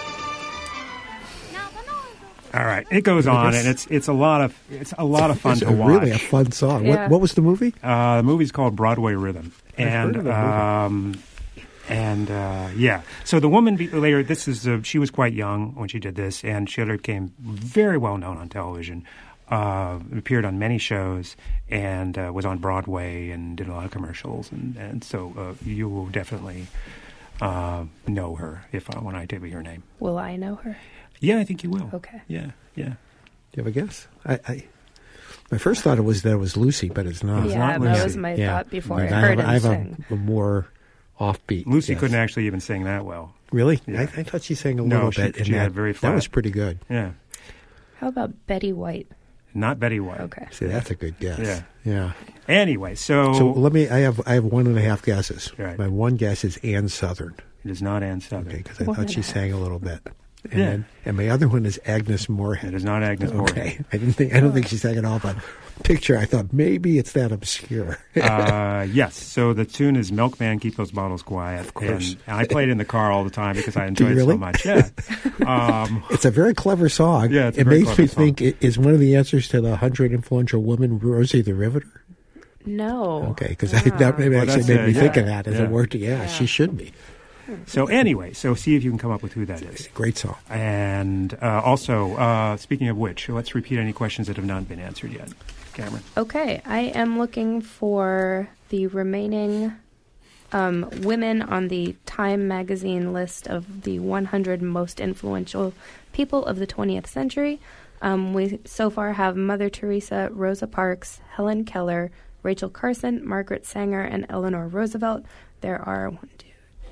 Now the noise. All right, it goes on, and it's it's a lot of it's a lot of fun It's to a watch. really a fun song. Yeah. What, what was the movie? Uh, the movie's called Broadway Rhythm, I've heard and of that movie. um, and uh, yeah. So the woman be- later, this is uh, she was quite young when she did this, and she later became very well known on television. Uh, appeared on many shows and uh, was on Broadway and did a lot of commercials, and and so uh, you will definitely uh, know her if uh, when I tell you her name. Will I know her? Yeah, I think you will. Okay. Yeah, yeah. Do you have a guess? I, I my first thought it was that it was Lucy, but it's not. It's Yeah, not that Lucy. was my Yeah. thought before I But heard have, him I have sing. a, a more offbeat. Lucy guess. couldn't actually even sing that well. Really? Yeah. I, I thought she sang a No, little she- bit. in she that. had very That flat. was pretty good. Yeah, How about Betty White? not Betty White. Okay. See, that's a good guess. Yeah. Yeah. Anyway, so, So let me. I have. I have one and a half guesses. Right. My one guess is Ann Southern. it is not Ann Southern. Okay, because I One thought and she a half. sang a little bit. And Yeah. then, and my other one is Agnes Moorehead. It is not Agnes Moorehead. Okay, I didn't think. I don't think she sang it all, but picture. I thought maybe it's that obscure. uh, yes. So the tune is "Milkman, Keep Those Bottles Quiet." Of course. And I played it in the car all the time because I Do you enjoyed it really? so much. Yeah. Um, It's a very clever song. Yeah, it's a it very makes clever me song. think it is one of the answers to the hundred influential women, Rosie the Riveter. No. Okay, because Ah. that maybe Well, actually that's made a- me yeah, think of that as yeah. a word. To, yeah, she should be. so anyway, so see if you can come up with who that is. Great song. And uh, also, uh, speaking of which, let's repeat any questions that have not been answered yet. Cameron. Okay, I am looking for the remaining um, women on the Time magazine list of the one hundred most influential people of the twentieth century. Um, we so far have Mother Teresa, Rosa Parks, Helen Keller, Rachel Carson, Margaret Sanger, and Eleanor Roosevelt. There are one, two,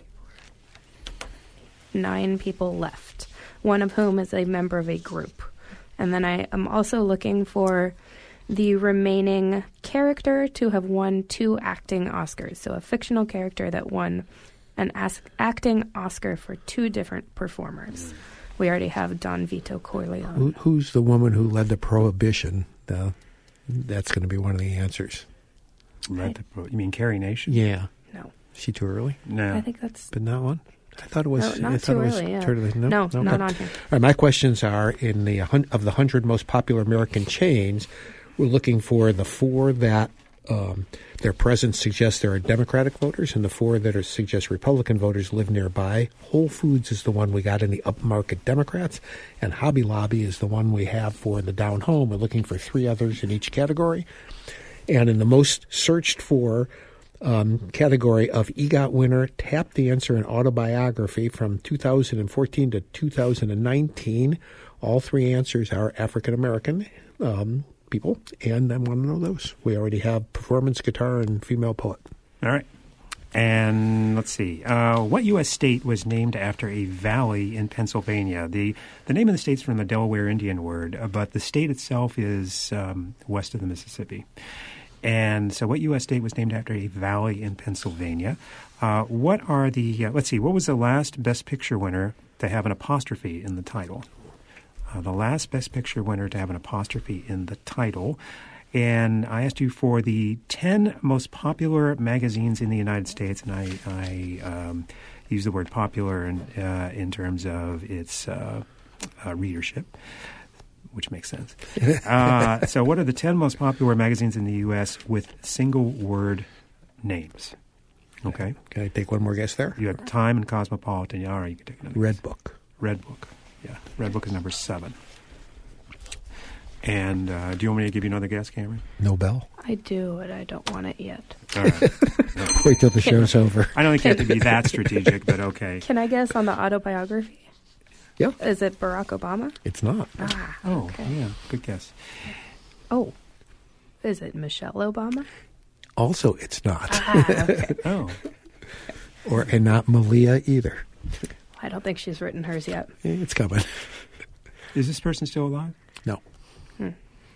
three, four, nine people left, one of whom is a member of a group. And then I am also looking for the remaining character to have won two acting Oscars. So a fictional character that won an as- acting Oscar for two different performers. We already have Don Vito Corleone. Who, who's the woman who led the Prohibition? Uh, that's going to be one of the answers. Led the pro- you mean Carrie Nation? Yeah. No. Is she too early? No. I think that's... But not one? I thought it was. No, not I thought too it was early, yeah. totally- no, No, no, not okay. on here. All right, my questions are in the hun- of the hundred most popular American chains. We're looking for the four that um, their presence suggests there are Democratic voters, and the four that are suggest Republican voters live nearby. Whole Foods is the one we got in the upmarket Democrats, and Hobby Lobby is the one we have for the down home. We're looking for three others in each category, and in the most searched for um, category of EGOT winner, tap the answer in autobiography from two thousand fourteen to two thousand nineteen. All three answers are African American um, people, and I want to know those. We already have performance, guitar, and female poet. All right. And let's see. Uh, what U S state was named after a valley in Pennsylvania? The the name of the state's from the Delaware Indian word, uh, but the state itself is um, west of the Mississippi. And so what U S state was named after a valley in Pennsylvania? Uh, what are the, uh, let's see, what was the last Best Picture winner to have an apostrophe in the title? Uh, the last Best Picture winner to have an apostrophe in the title. And I asked you for the ten most popular magazines in the United States, and I, I um, use the word popular in, uh, in terms of its uh, uh, readership, which makes sense. Uh, so what are the ten most popular magazines in the U S with single-word names? Okay. Can I take one more guess there? You have Time and Cosmopolitan. Yeah, all right, you can take another Red guess. Book. Red Book. Yeah, Red Book is number seven. And uh, do you want me to give you another guess, Cameron? Nobel. I do, but I don't want it yet. All right. No. Wait till the show's over. I don't think you have to be that strategic, but okay. Can I guess on the autobiography? Yeah. Is it Barack Obama? It's not. Ah, Oh, okay. yeah, good guess. Oh, is it Michelle Obama? Also, it's not. Ah, okay. Oh. or and not Malia either. I don't think she's written hers yet. Eh, It's coming. Is this person still alive? No. Hmm.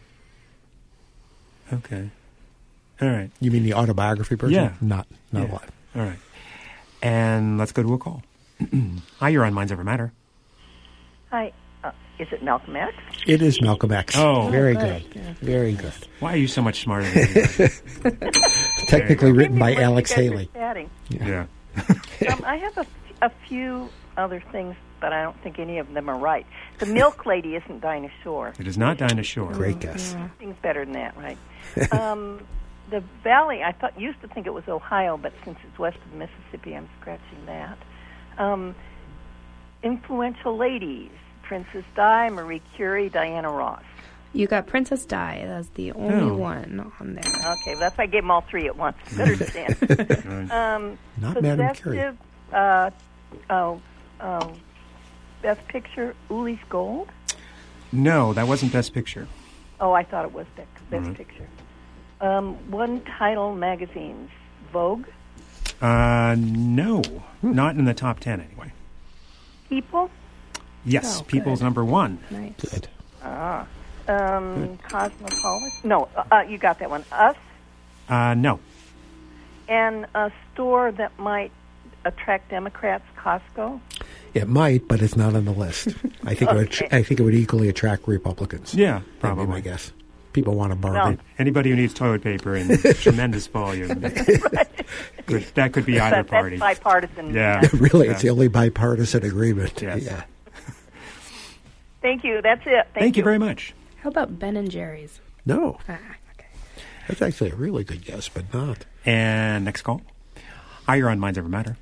Okay. All right. You mean the autobiography person? Yeah. Not not Yeah. alive. All right. And let's go to a call. Hi, you're on Minds Over Matter. Hi. Uh, Is it Malcolm X? It is Malcolm X. Oh. Very good. good. Yeah. Very good. Why are you so much smarter than me? Technically written by What you Alex guys are Haley. chatting. Yeah. um, I have a, a few other things, but I don't think any of them are right. The milk lady isn't Dinah Shore. It is not Dinah Shore. Great guess. Yeah. Things better than that, right? um, the valley, I thought used to think it was Ohio, but since it's west of the Mississippi, I'm scratching that. Um, influential ladies: Princess Di, Marie Curie, Diana Ross. You got Princess Di. That's the only Oh. one on there. Okay, that's why I gave them all three at once. Better understand. um, Not Madame Curie. possessive, uh, oh, oh, Best Picture, Uli's Gold. No, that wasn't Best Picture. Oh, I thought it was Best, best Right. Picture. Um, one title magazines, Vogue, Uh, no, not in the top ten anyway. People. Yes, Oh, People's good. number one. Nice. Good. Ah, um, Cosmopolitan. No, uh, uh, you got that one. Us, Uh, no. and a store that might attract Democrats, Costco. It might, but it's not on the list. I think it would. Okay. I think it would equally attract Republicans. Yeah, That'd be probably. my guess. People want to bargain. Anybody who needs toilet paper in tremendous volume. Could, that could be either That- party. That's bipartisan. Yeah. really, Yeah. it's the only bipartisan agreement. Yes. Yeah. Thank you. That's it. Thank, Thank you very much. How about Ben and Jerry's? No, Ah, okay. that's actually a really good guess, but not. And next call. Hi, you're on Minds Ever Matter.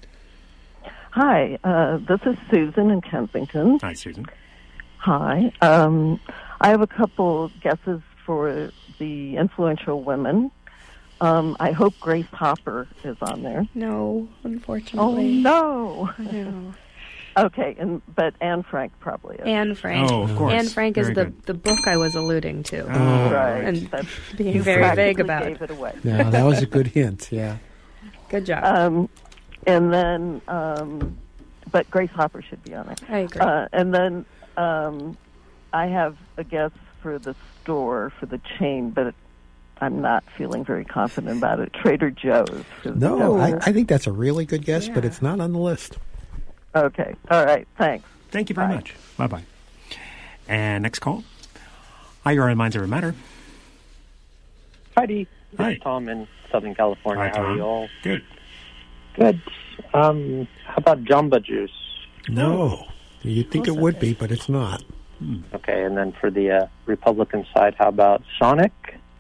Hi, uh, this is Susan in Kensington. Hi, Susan. Hi. Um, I have a couple guesses for the influential women. Um, I hope Grace Hopper is on there. No, Oh, unfortunately. no. I know. Okay, and but Anne Frank probably is. Anne Frank. Oh, of course. Anne Frank is Very the, good. the book I was alluding to. Oh, Right. And That's- being you very vague practically about gave it. it away. No, that was a good hint. Yeah. Good job. Um, and then, um, but Grace Hopper should be on it. I agree. Uh, and then um, I have a guess for the store, for the chain, but I'm not feeling very confident about it. Trader Joe's. for the No, store. I, I think that's a really good guess, but Yeah. it's not on the list. Okay. All right. Thanks. Thank you very Bye. much. Bye-bye. And next call. Hi, you're on Minds Ever Matter. Heidi. This Hi. is Tom in Southern California. Hi, How are Tom. you all? Good. Good. Um, how about Jamba Juice? No. You'd think it would be, but it's not. Okay, and then for the uh, Republican side, how about Sonic?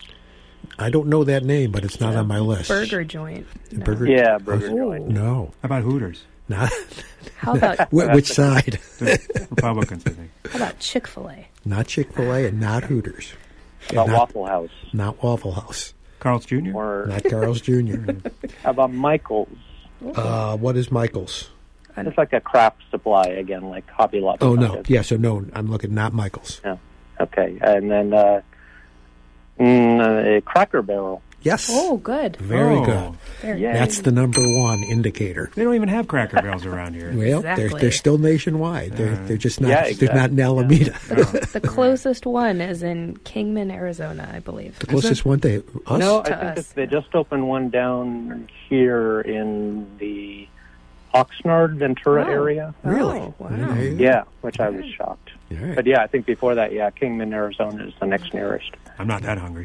I don't know that name, but it's not on my list. Burger joint. No. Burger? Yeah, Burger Oh, Joint. No. How about Hooters? Not. How about Wh- Which side? The Republicans, I think. how about Chick-fil-A? Not Chick-fil-A and not Hooters. How about And not, Waffle House? not Waffle House. Carl's Junior? Or Not Carl's Junior how about Michael's? Uh, what is Michael's? It's like a craft supply, again, like Hobby Lobby. Oh, no. kind of. Yeah, so no, I'm looking, not Michael's. Yeah. Okay, and then uh, mm, uh, Cracker Barrel. Yes. Oh, good. Very Oh. good. Very Yeah. That's the number one indicator. They don't even have Cracker Barrels around here. Well, they're, Exactly. they're still nationwide. They're, Yeah. they're just not, Yeah, they're not in Alameda. The closest one is in Kingman, Arizona, I believe. The closest one to us? No, I To think us, that they just opened one down here in the Oxnard, Ventura Oh. area. Really? Oh, wow. There you go. Yeah, which I was shocked. All right. But yeah, I think before that, yeah, Kingman, Arizona is the next nearest. I'm not that hungry.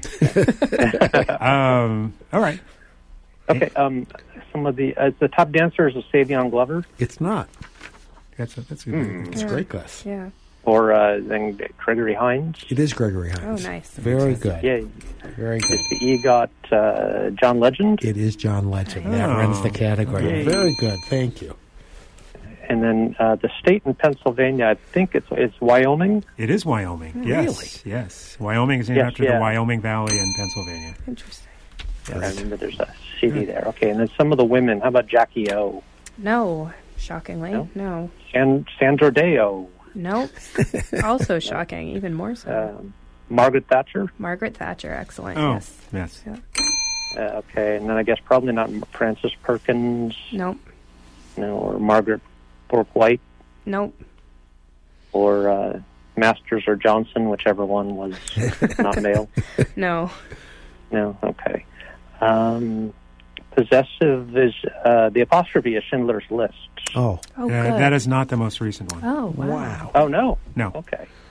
um, all right. Okay, um, some of the uh, the top dancer is a Savion Glover, It's not. That's a, that's a Hmm. It's a great guess. Yeah. or uh, then Gregory Hines. It is Gregory Hines. Oh, nice. Very good. Yeah, Very good. is the EGOT uh, John Legend, It is John Legend. That Oh. runs the category. Yay. Very good. Thank you. and then uh, the state in Pennsylvania. I think it's it's Wyoming. It is Wyoming. Oh, Yes. Yes. Wyoming is named Yes, after yeah. the Wyoming Valley in Pennsylvania. Interesting. I remember there's a city there. Okay, and then some of the women. How about Jackie O? No. Shockingly. No? No. and Sandra Day-O, Nope. Also shocking, even more so. um, Margaret Thatcher. Margaret Thatcher, excellent. Oh, Yes. yes. Yeah. Uh, okay, and then I guess probably not Frances Perkins, Nope. no, or Margaret Bork White, Nope. or uh, Masters or Johnson, whichever one was not male. No. No, okay. Um, possessive is uh, the apostrophe is Schindler's List. Oh. Oh, Uh, good. that is not the most recent one. Oh, wow. Oh no, No. okay.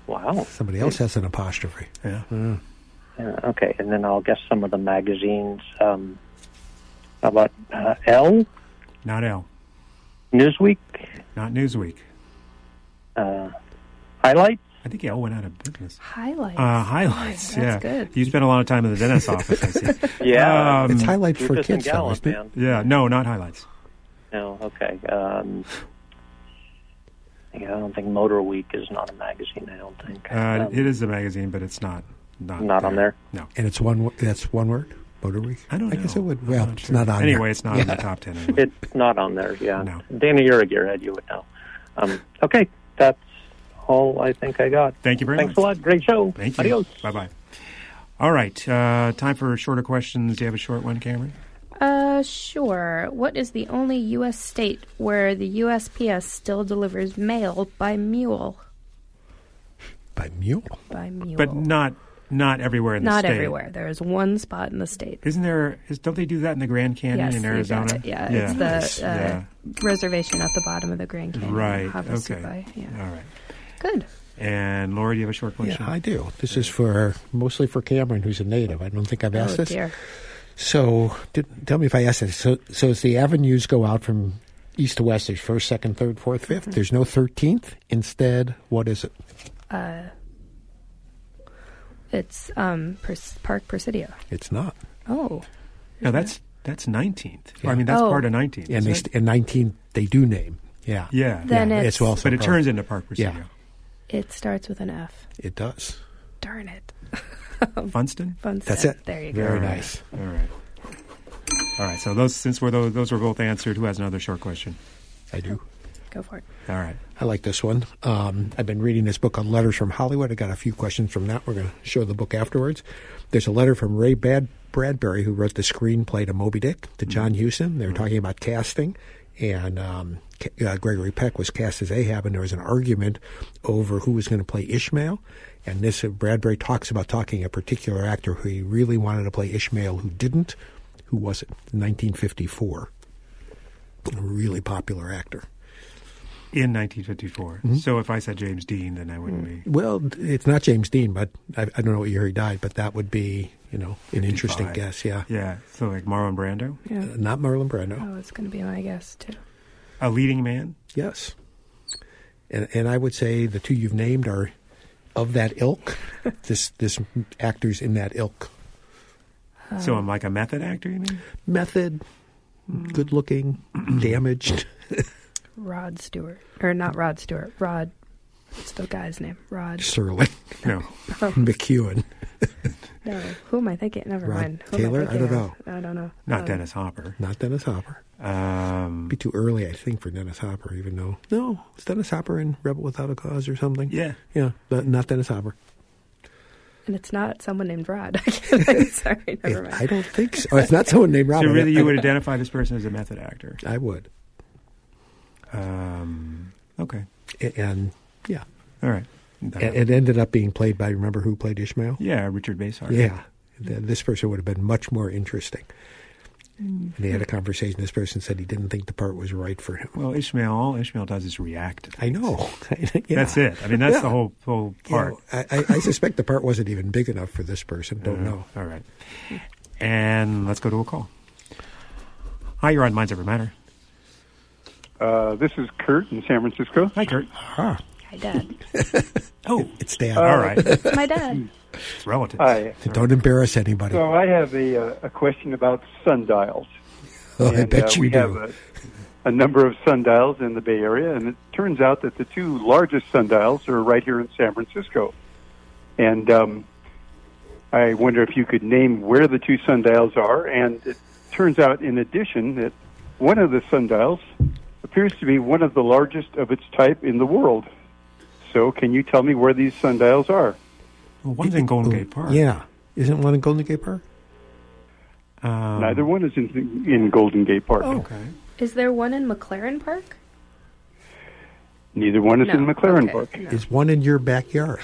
Wow. Somebody else has an apostrophe. Yeah. Mm. Yeah, okay, and then I'll guess some of the magazines. Um, how about uh, Elle? Not Elle. Newsweek? Not Newsweek. Uh, Highlights? I think Elle went out of business. Highlights. Uh, highlights, Oh, yeah. that's good. You spent a lot of time in the dentist's office, I see. Yeah. Um, It's highlights for Rufus and kids, though, Gallup, isn't it? man. Yeah, no, not highlights. No, okay. Um, yeah, I don't think Motor Week is not a magazine, I don't think. Uh, Um, it is a magazine, but it's not. Not, Not on there? No. And it's one. wo- That's one word. Motor Week. I don't I guess know. it would. I'm Well, not it's sure. not on. Anyway, there. it's not Yeah. in the top ten. Anyway. It's not on there, yeah. No. Dana, you're a gearhead, you would know. Um, okay, that's all I think I got. Thank you very Thanks much. a lot. Great show. Thank you. Adios. Bye-bye. All right. Uh, time for shorter questions. Do you have a short one, Cameron? Uh, sure. What is the only U S state where the U S P S still delivers mail by mule? By mule. By mule. But not not everywhere in the Not state. everywhere. There is one spot in the state. Isn't there? Is, don't they do that in the Grand Canyon Yes, in they Arizona? got it. Yeah, yeah. it's the Nice. uh, yeah. reservation at the bottom of the Grand Canyon. Right. Havasupai. Okay. Yeah. All right. Good. And Laura, do you have a short question? Yeah, I do. This is for mostly for Cameron, who's a native. I don't think I've asked Oh, this. dear. So, did, tell me if I asked this. So, so as the avenues go out from east to west, there's first, second, third, fourth, fifth. Mm-hmm. There's no thirteenth. Instead, what is it? Uh, it's um Pers- Park Presidio. It's not. Oh. No, that's that's nineteenth. Yeah. I mean, that's Oh. part of nineteenth. And they isn't st- and nineteenth they do name. Yeah. it? yeah. Then yeah, it's- also But it part- turns into Park Presidio. Yeah. It starts with an F. It does. Darn it. Funston? Funston. That's it. There you go. Very All right. nice. All right. All right. So those, since we're those, those were both answered, who has another short question? I do. Go for it. All right. I like this one. Um, I've been reading this book on Letters from Hollywood. I got a few questions from that. We're going to show the book afterwards. There's a letter from Ray Bad- Bradbury, who wrote the screenplay to Moby Dick, to John Huston. They were talking about casting, and um, uh, Gregory Peck was cast as Ahab, and there was an argument over who was going to play Ishmael. And this uh, Bradbury talks about talking a particular actor who he really wanted to play Ishmael, who didn't. Who was it? nineteen fifty-four. A really popular actor. In nineteen fifty-four. Mm-hmm. So if I said James Dean, then I wouldn't be. Well, it's not James Dean, but I, I don't know what year he died, but that would be, you know, an interesting fifty-five. guess, yeah. Yeah. So like Marlon Brando, Yeah. Uh, not Marlon Brando. Oh, it's going to be my guess, too. a leading man. Yes. And and I would say the two you've named are of that ilk. this this actor's in that ilk. So I'm like a method actor, you mean? Method, good looking, damaged. Rod Stewart. Or not Rod Stewart. Rod. What's the guy's name? Rod. Serling. No. Oh, McEwen. no. Who am I thinking? Never Rod mind. Who am Taylor? I thinking don't of? I don't know. Not Um, Dennis Hopper. Not Dennis Hopper. Um, Be too early, I think, for Dennis Hopper, even though. No, it's Dennis Hopper in Rebel Without a Cause or something. yeah. Yeah, but not Dennis Hopper. And it's not someone named Rod. Sorry, never mind. I don't think so. Oh, it's not someone named So Robert. really, I- you would identify this person as a method actor? I would. Um, okay. A- And, yeah. All right. It, it ended up being played by, remember who played Ishmael? Yeah, Richard Basehart. Yeah. Th- This person would have been much more interesting. And they had a conversation. This person said he didn't think the part was right for him. Well, Ishmael, all Ishmael does is react to I things. know. Yeah. That's it. I mean, that's Yeah. the whole whole You part. know, I, I, I suspect the part wasn't even big enough for this person. Don't Uh, know. All right. And let's go to a call. Hi, you're on Minds Ever Matter. Uh, this is Kurt in San Francisco. Hi, Kurt. Ah, Hi, Dad. Oh, it's Dan. all right. It's my dad. It's relative. Hi. Don't embarrass anybody. So I have a, uh, a question about sundials. Oh, I And, bet uh, you we do. have a, a number of sundials in the Bay Area, and it turns out that the two largest sundials are right here in San Francisco. And um, I wonder if you could name where the two sundials are. And it turns out, in addition, that one of the sundials appears to be one of the largest of its type in the world. So can you tell me where these sundials are? Well, one's in Golden Gate Park. Yeah. Isn't one in Golden Gate Park? Um, Neither one is in, in Golden Gate Park. Okay. Is there one in McLaren Park? Neither one is No. in McLaren Okay. Park. No. Is one in your backyard?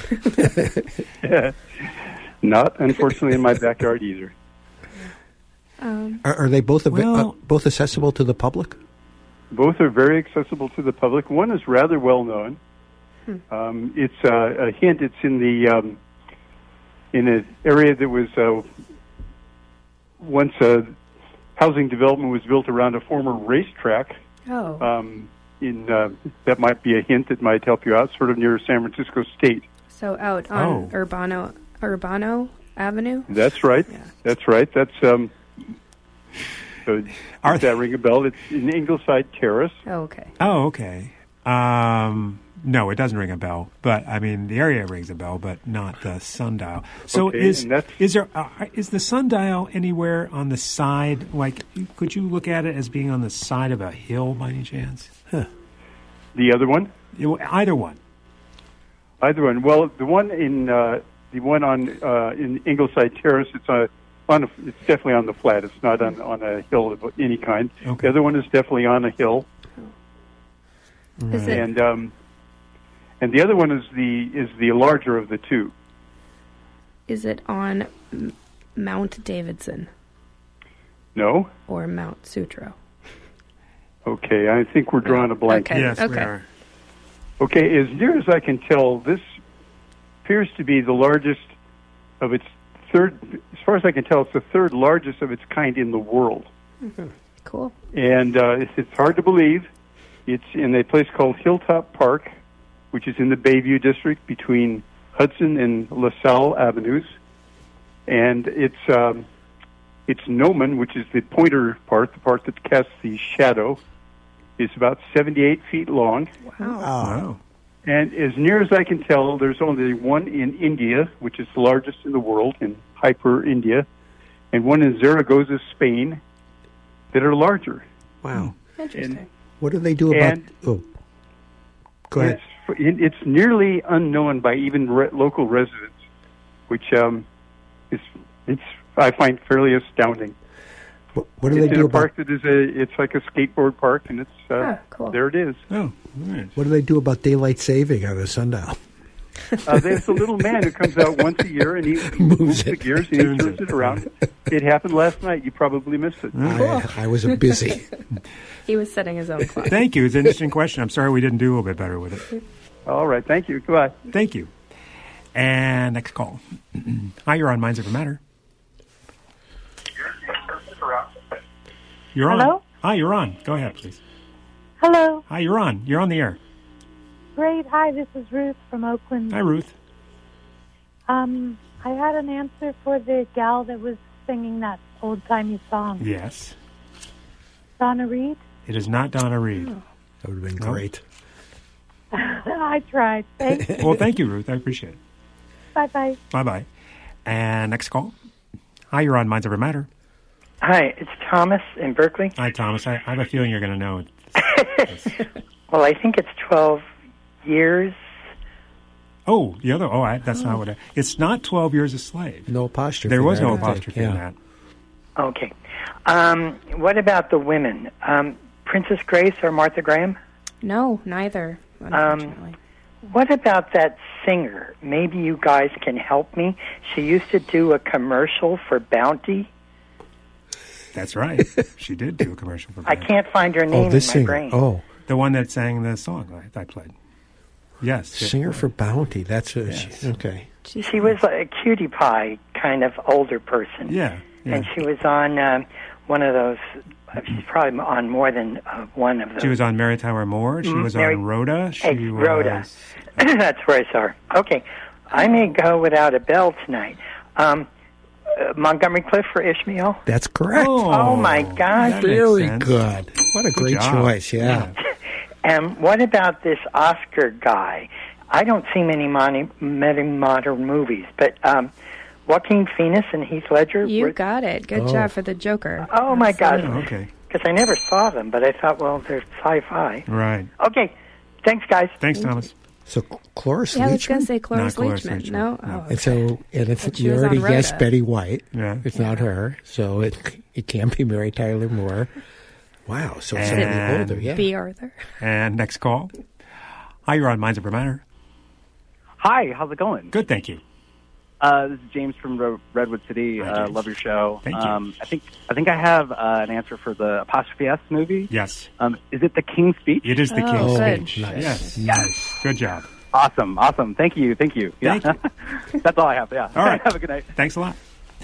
Not, unfortunately, in my backyard either. Um, Are, are they both av- Well- uh, both accessible to the public? Both are very accessible to the public. One is rather well known, Hmm. Um, it's uh, a hint. It's in the um, in an area that was uh, once a housing development was built around a former racetrack. Oh. Um, in uh, that might be a hint that might help you out. Sort of near San Francisco State. So out on Oh. Urbano Urbano Avenue. That's right. That's right. That's um. So does that ring a bell? It's in Ingleside Terrace. Oh, okay. Oh, okay. Um, no, it doesn't ring a bell. But I mean, the area rings a bell, but not the sundial. So Okay, is and that's- is there uh, is the sundial anywhere on the side? Like, could you look at it as being on the side of a hill by any chance? Huh. The other one? Either one. Either one. Well, the one in uh, the one on uh, in Ingleside Terrace. It's a on a, it's definitely on the flat. It's not on on a hill of any kind. Okay. The other one is definitely on a hill. Is it- And um, and the other one is the is the larger of the two. Is it on M- Mount Davidson No. or Mount Sutro? Okay, I think we're drawing a blank. Okay, Yes, we okay. are. Okay, as near as I can tell, this appears to be the largest of its third. As far as I can tell, it's the third largest of its kind in the world. Mm-hmm. Cool. And uh, it's, it's hard to believe. It's in a place called Hilltop Park, which is in the Bayview district between Hudson and LaSalle Avenues. And it's um, its gnomon, which is the pointer part, the part that casts the shadow, is about seventy-eight feet long. Wow. Wow. And as near as I can tell, there's only one in India, which is the largest in the world, in Hyper, India, and one in Zaragoza, Spain, that are larger. Wow. Interesting. What do they do about? And- Oh, go ahead. It's, it- it's nearly unknown by even re- local residents, which um, is it's I find fairly astounding. What, what do it's they in do a about? park that is a it's like a skateboard park, and it's uh, Ah, cool. there it is. Oh, What do they do about daylight saving on a sundial? Uh, there's a little man who comes out once a year and he moves the gears and he Tunes turns it around. It happened last night. You probably missed it. I, I was busy. He was setting his own clock. Thank you. It's an interesting question. I'm sorry we didn't do a little bit better with it. All right. Thank you. Goodbye. Thank you. And next call. Hi, you're on Minds Over Matter. You're on. Hello? Hi, you're on. Go ahead, please. Hello. Hi, you're on. You're on the air. Great. Hi, this is Ruth from Oakland. Hi, Ruth. Um, I had an answer for the gal that was singing that old-timey song. Yes. Donna Reed? It is not Donna Reed. That would have been No. great. I tried. Thank you. Well, thank you, Ruth. I appreciate it. Bye-bye. Bye-bye. And next call. Hi, you're on Minds Over Matter. Hi, it's Thomas in Berkeley. Hi, Thomas. I, I have a feeling you're going to know. Well, I think it's twelve years. Oh, the other. Oh, I, that's not what I. It's not twelve Years a Slave. No apostrophe. There was there, no I don't think. apostrophe Yeah. in that. Okay. Um, what about the women? Um, Princess Grace or Martha Graham? No, neither. Um, what about that singer? Maybe you guys can help me. She used to do a commercial for Bounty. That's right. She did do a commercial for. I can't find her name in my singer. brain. Oh, the one that sang the song I, I played. Yes, Singer for Bounty. That's a she, okay. She was a cutie pie kind of older person. Yeah, yeah. And she was on um, one of those. uh, She's probably on more than uh, one of those. She was on Mary Tyler Moore. She Mm, was Mary- on Rhoda. She Hey, Rhoda. was. That's where I saw her. Okay, I may go without a bell tonight. Um, uh, Montgomery Clift for Ishmael. That's correct. Oh, my God! Very good. What a Good great job. choice. Yeah. And what about this Oscar guy? I don't see many many, many modern movies, but um, Joaquin Phoenix and Heath Ledger. You were- got it. Good Oh. job for the Joker. Oh my God! Absolutely. Okay. Because I never saw them, but I thought, well, they're sci-fi. Right. Okay, thanks, guys. Thanks, Thomas. So Cloris Yeah, I was Leachman? going to say Cloris Not Cloris Leachman. Leachman. No? No. Oh, And so, and it's, But she you was already on guessed Rhoda. Betty White. Yeah. It's not her. So it it can't be Mary Tyler Moore. Wow. So it's And- somebody older. Yeah. B. Arthur. And next call. Hi, you're on Minds Over Matter. Hi, how's it going? Good, thank you. Uh, this is James from Ro- Redwood City. Uh, love your show. Thank you. Um, I think I think I have uh, an answer for the apostrophe S movie. Yes. Um, is it the King's Speech? It is the Oh, King's good. Speech. Nice. Yes. Nice. Good job. Awesome, awesome. Thank you, thank you. Yeah. Thank you. That's all I have. Yeah. All right. Have a good night. Thanks a lot.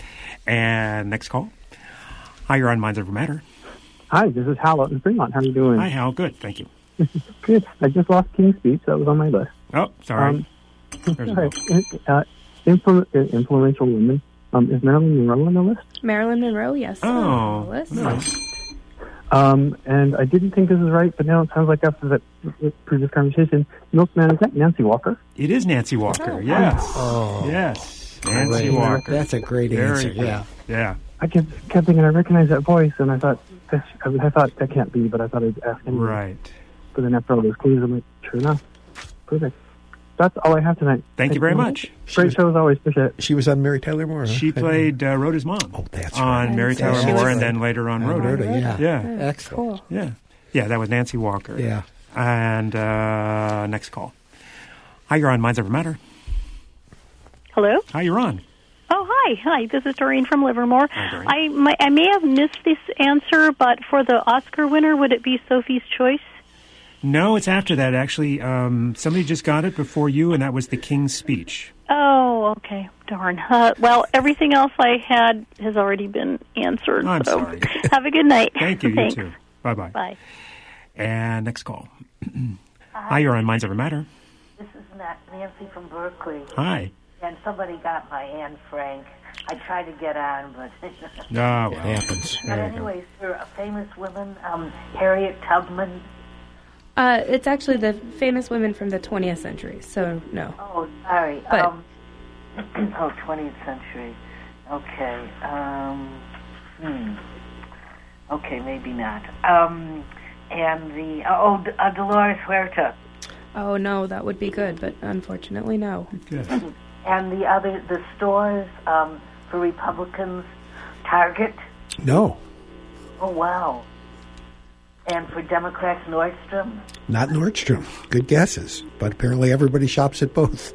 And next call. Hi, you're on Minds Over Matter. Hi, this is Hal out in Fremont. How are you doing? Hi, Hal. Good, thank you. Good. I just lost King's Speech. That was on my list. Oh, sorry. Um, There's a sorry. Uh, influ- uh, influential women. Um, is Marilyn Monroe on the list? Marilyn Monroe, yes. Oh, on the list. nice. Um, and I didn't think this was right, but now it sounds like after that uh, previous conversation, Milkman, is that Nancy Walker? It is Nancy Walker, Oh, yes. Oh. Yes, Nancy Great. Walker. That's a great Very answer, good. yeah. Yeah. I kept, kept thinking I recognized that voice, and I thought, this, I, I thought that can't be, but I thought I'd ask anyway. Right. But then after all those clues, I'm like, sure enough. Perfect. That's all I have tonight. Thank you very much. Great show as always. Appreciate it. She was on Mary Tyler Moore. Huh? She played uh, Rhoda's mom. Oh, that's on right. Mary Yeah, Tyler she Moore, was- and then later on on Rhoda. Rhoda, yeah. Yeah. Excellent. Yeah. Yeah, that was Nancy Walker. Yeah. And uh, next call. Hi, you're on Minds Over Matter. Hello? Hi, you're on. Oh, hi. Hi, this is Doreen from Livermore. Hi, Doreen. I, my, I may have missed this answer, but for the Oscar winner, would it be Sophie's Choice? No, it's after that, actually. Um, somebody just got it before you, and that was the King's Speech. Oh, okay. Darn. Uh, well, everything else I had has already been answered. I'm so sorry. Have a good night. Thank you, you Thanks. too. Bye-bye. Bye. And next call. Hi, you're on Minds Over Matter. This is Na- Nancy from Berkeley. Hi. And somebody got my Anne Frank. I tried to get on, but... Oh, well. It happens. But There you go. anyways, for a famous woman, um, Harriet Tubman. Uh, it's actually the famous women from the twentieth century, so no. Oh, sorry. But- Um, oh, twentieth century. Okay. Um, hmm. Okay, maybe not. Um, and the... Oh, D- uh, Dolores Huerta. Oh, no, that would be good, but unfortunately, no. And the other... The stores um, for Republicans, Target. No, Oh, wow. And for Democrats, Nordstrom. not Nordstrom. Good guesses, but apparently everybody shops at both.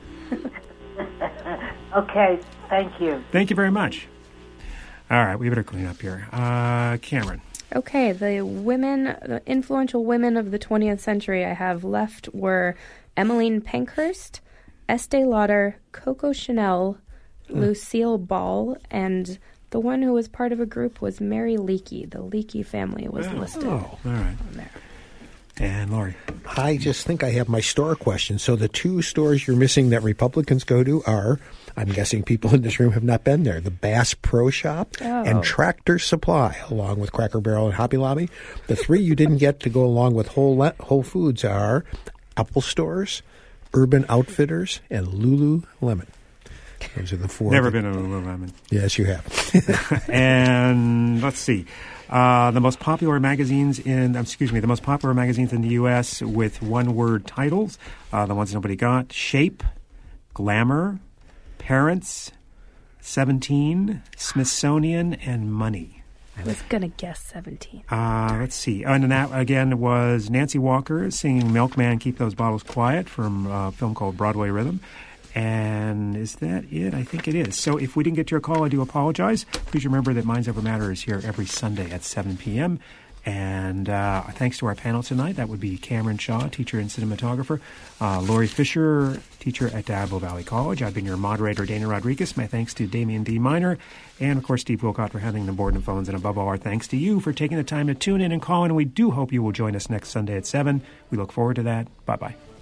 Okay, thank you. Thank you very much. All right, we better clean up here. Uh, Cameron. Okay, the women, the influential women of the twentieth century I have left were Emmeline Pankhurst, Estee Lauder, Coco Chanel, Lucille Ball, and the one who was part of a group was Mary Leakey. The Leakey family was Oh. listed. Oh, all right. And Lori. I just think I have my store question. So the two stores you're missing that Republicans go to are, I'm guessing people in this room have not been there, the Bass Pro Shop Oh. and Tractor Supply, along with Cracker Barrel and Hobby Lobby. The three you didn't get to go along with Whole, Le- Whole Foods are Apple Stores, Urban Outfitters, and Lululemon. Those are the four. Never that- been a Lululemon. Yes, you have. And let's see. Uh, the most popular magazines in, excuse me, the most popular magazines in the U S with one-word titles, uh, the ones nobody got: Shape, Glamour, Parents, Seventeen, Smithsonian, and Money. I was going to guess seventeen. Uh, let's see. And that, again, was Nancy Walker singing Milkman, Keep Those Bottles Quiet from a film called Broadway Rhythm. And is that it? I think it is. So if we didn't get to your call, I do apologize. Please remember that Minds Over Matter is here every Sunday at seven p.m. And uh, thanks to our panel tonight. That would be Cameron Shaw, teacher and cinematographer. Uh, Lori Fisher, teacher at Diablo Valley College. I've been your moderator, Dana Rodriguez. My thanks to Damian D. Miner. And, of course, Steve Wilcott for handling the board and phones. And above all, our thanks to you for taking the time to tune in and call in. And we do hope you will join us next Sunday at seven. We look forward to that. Bye-bye.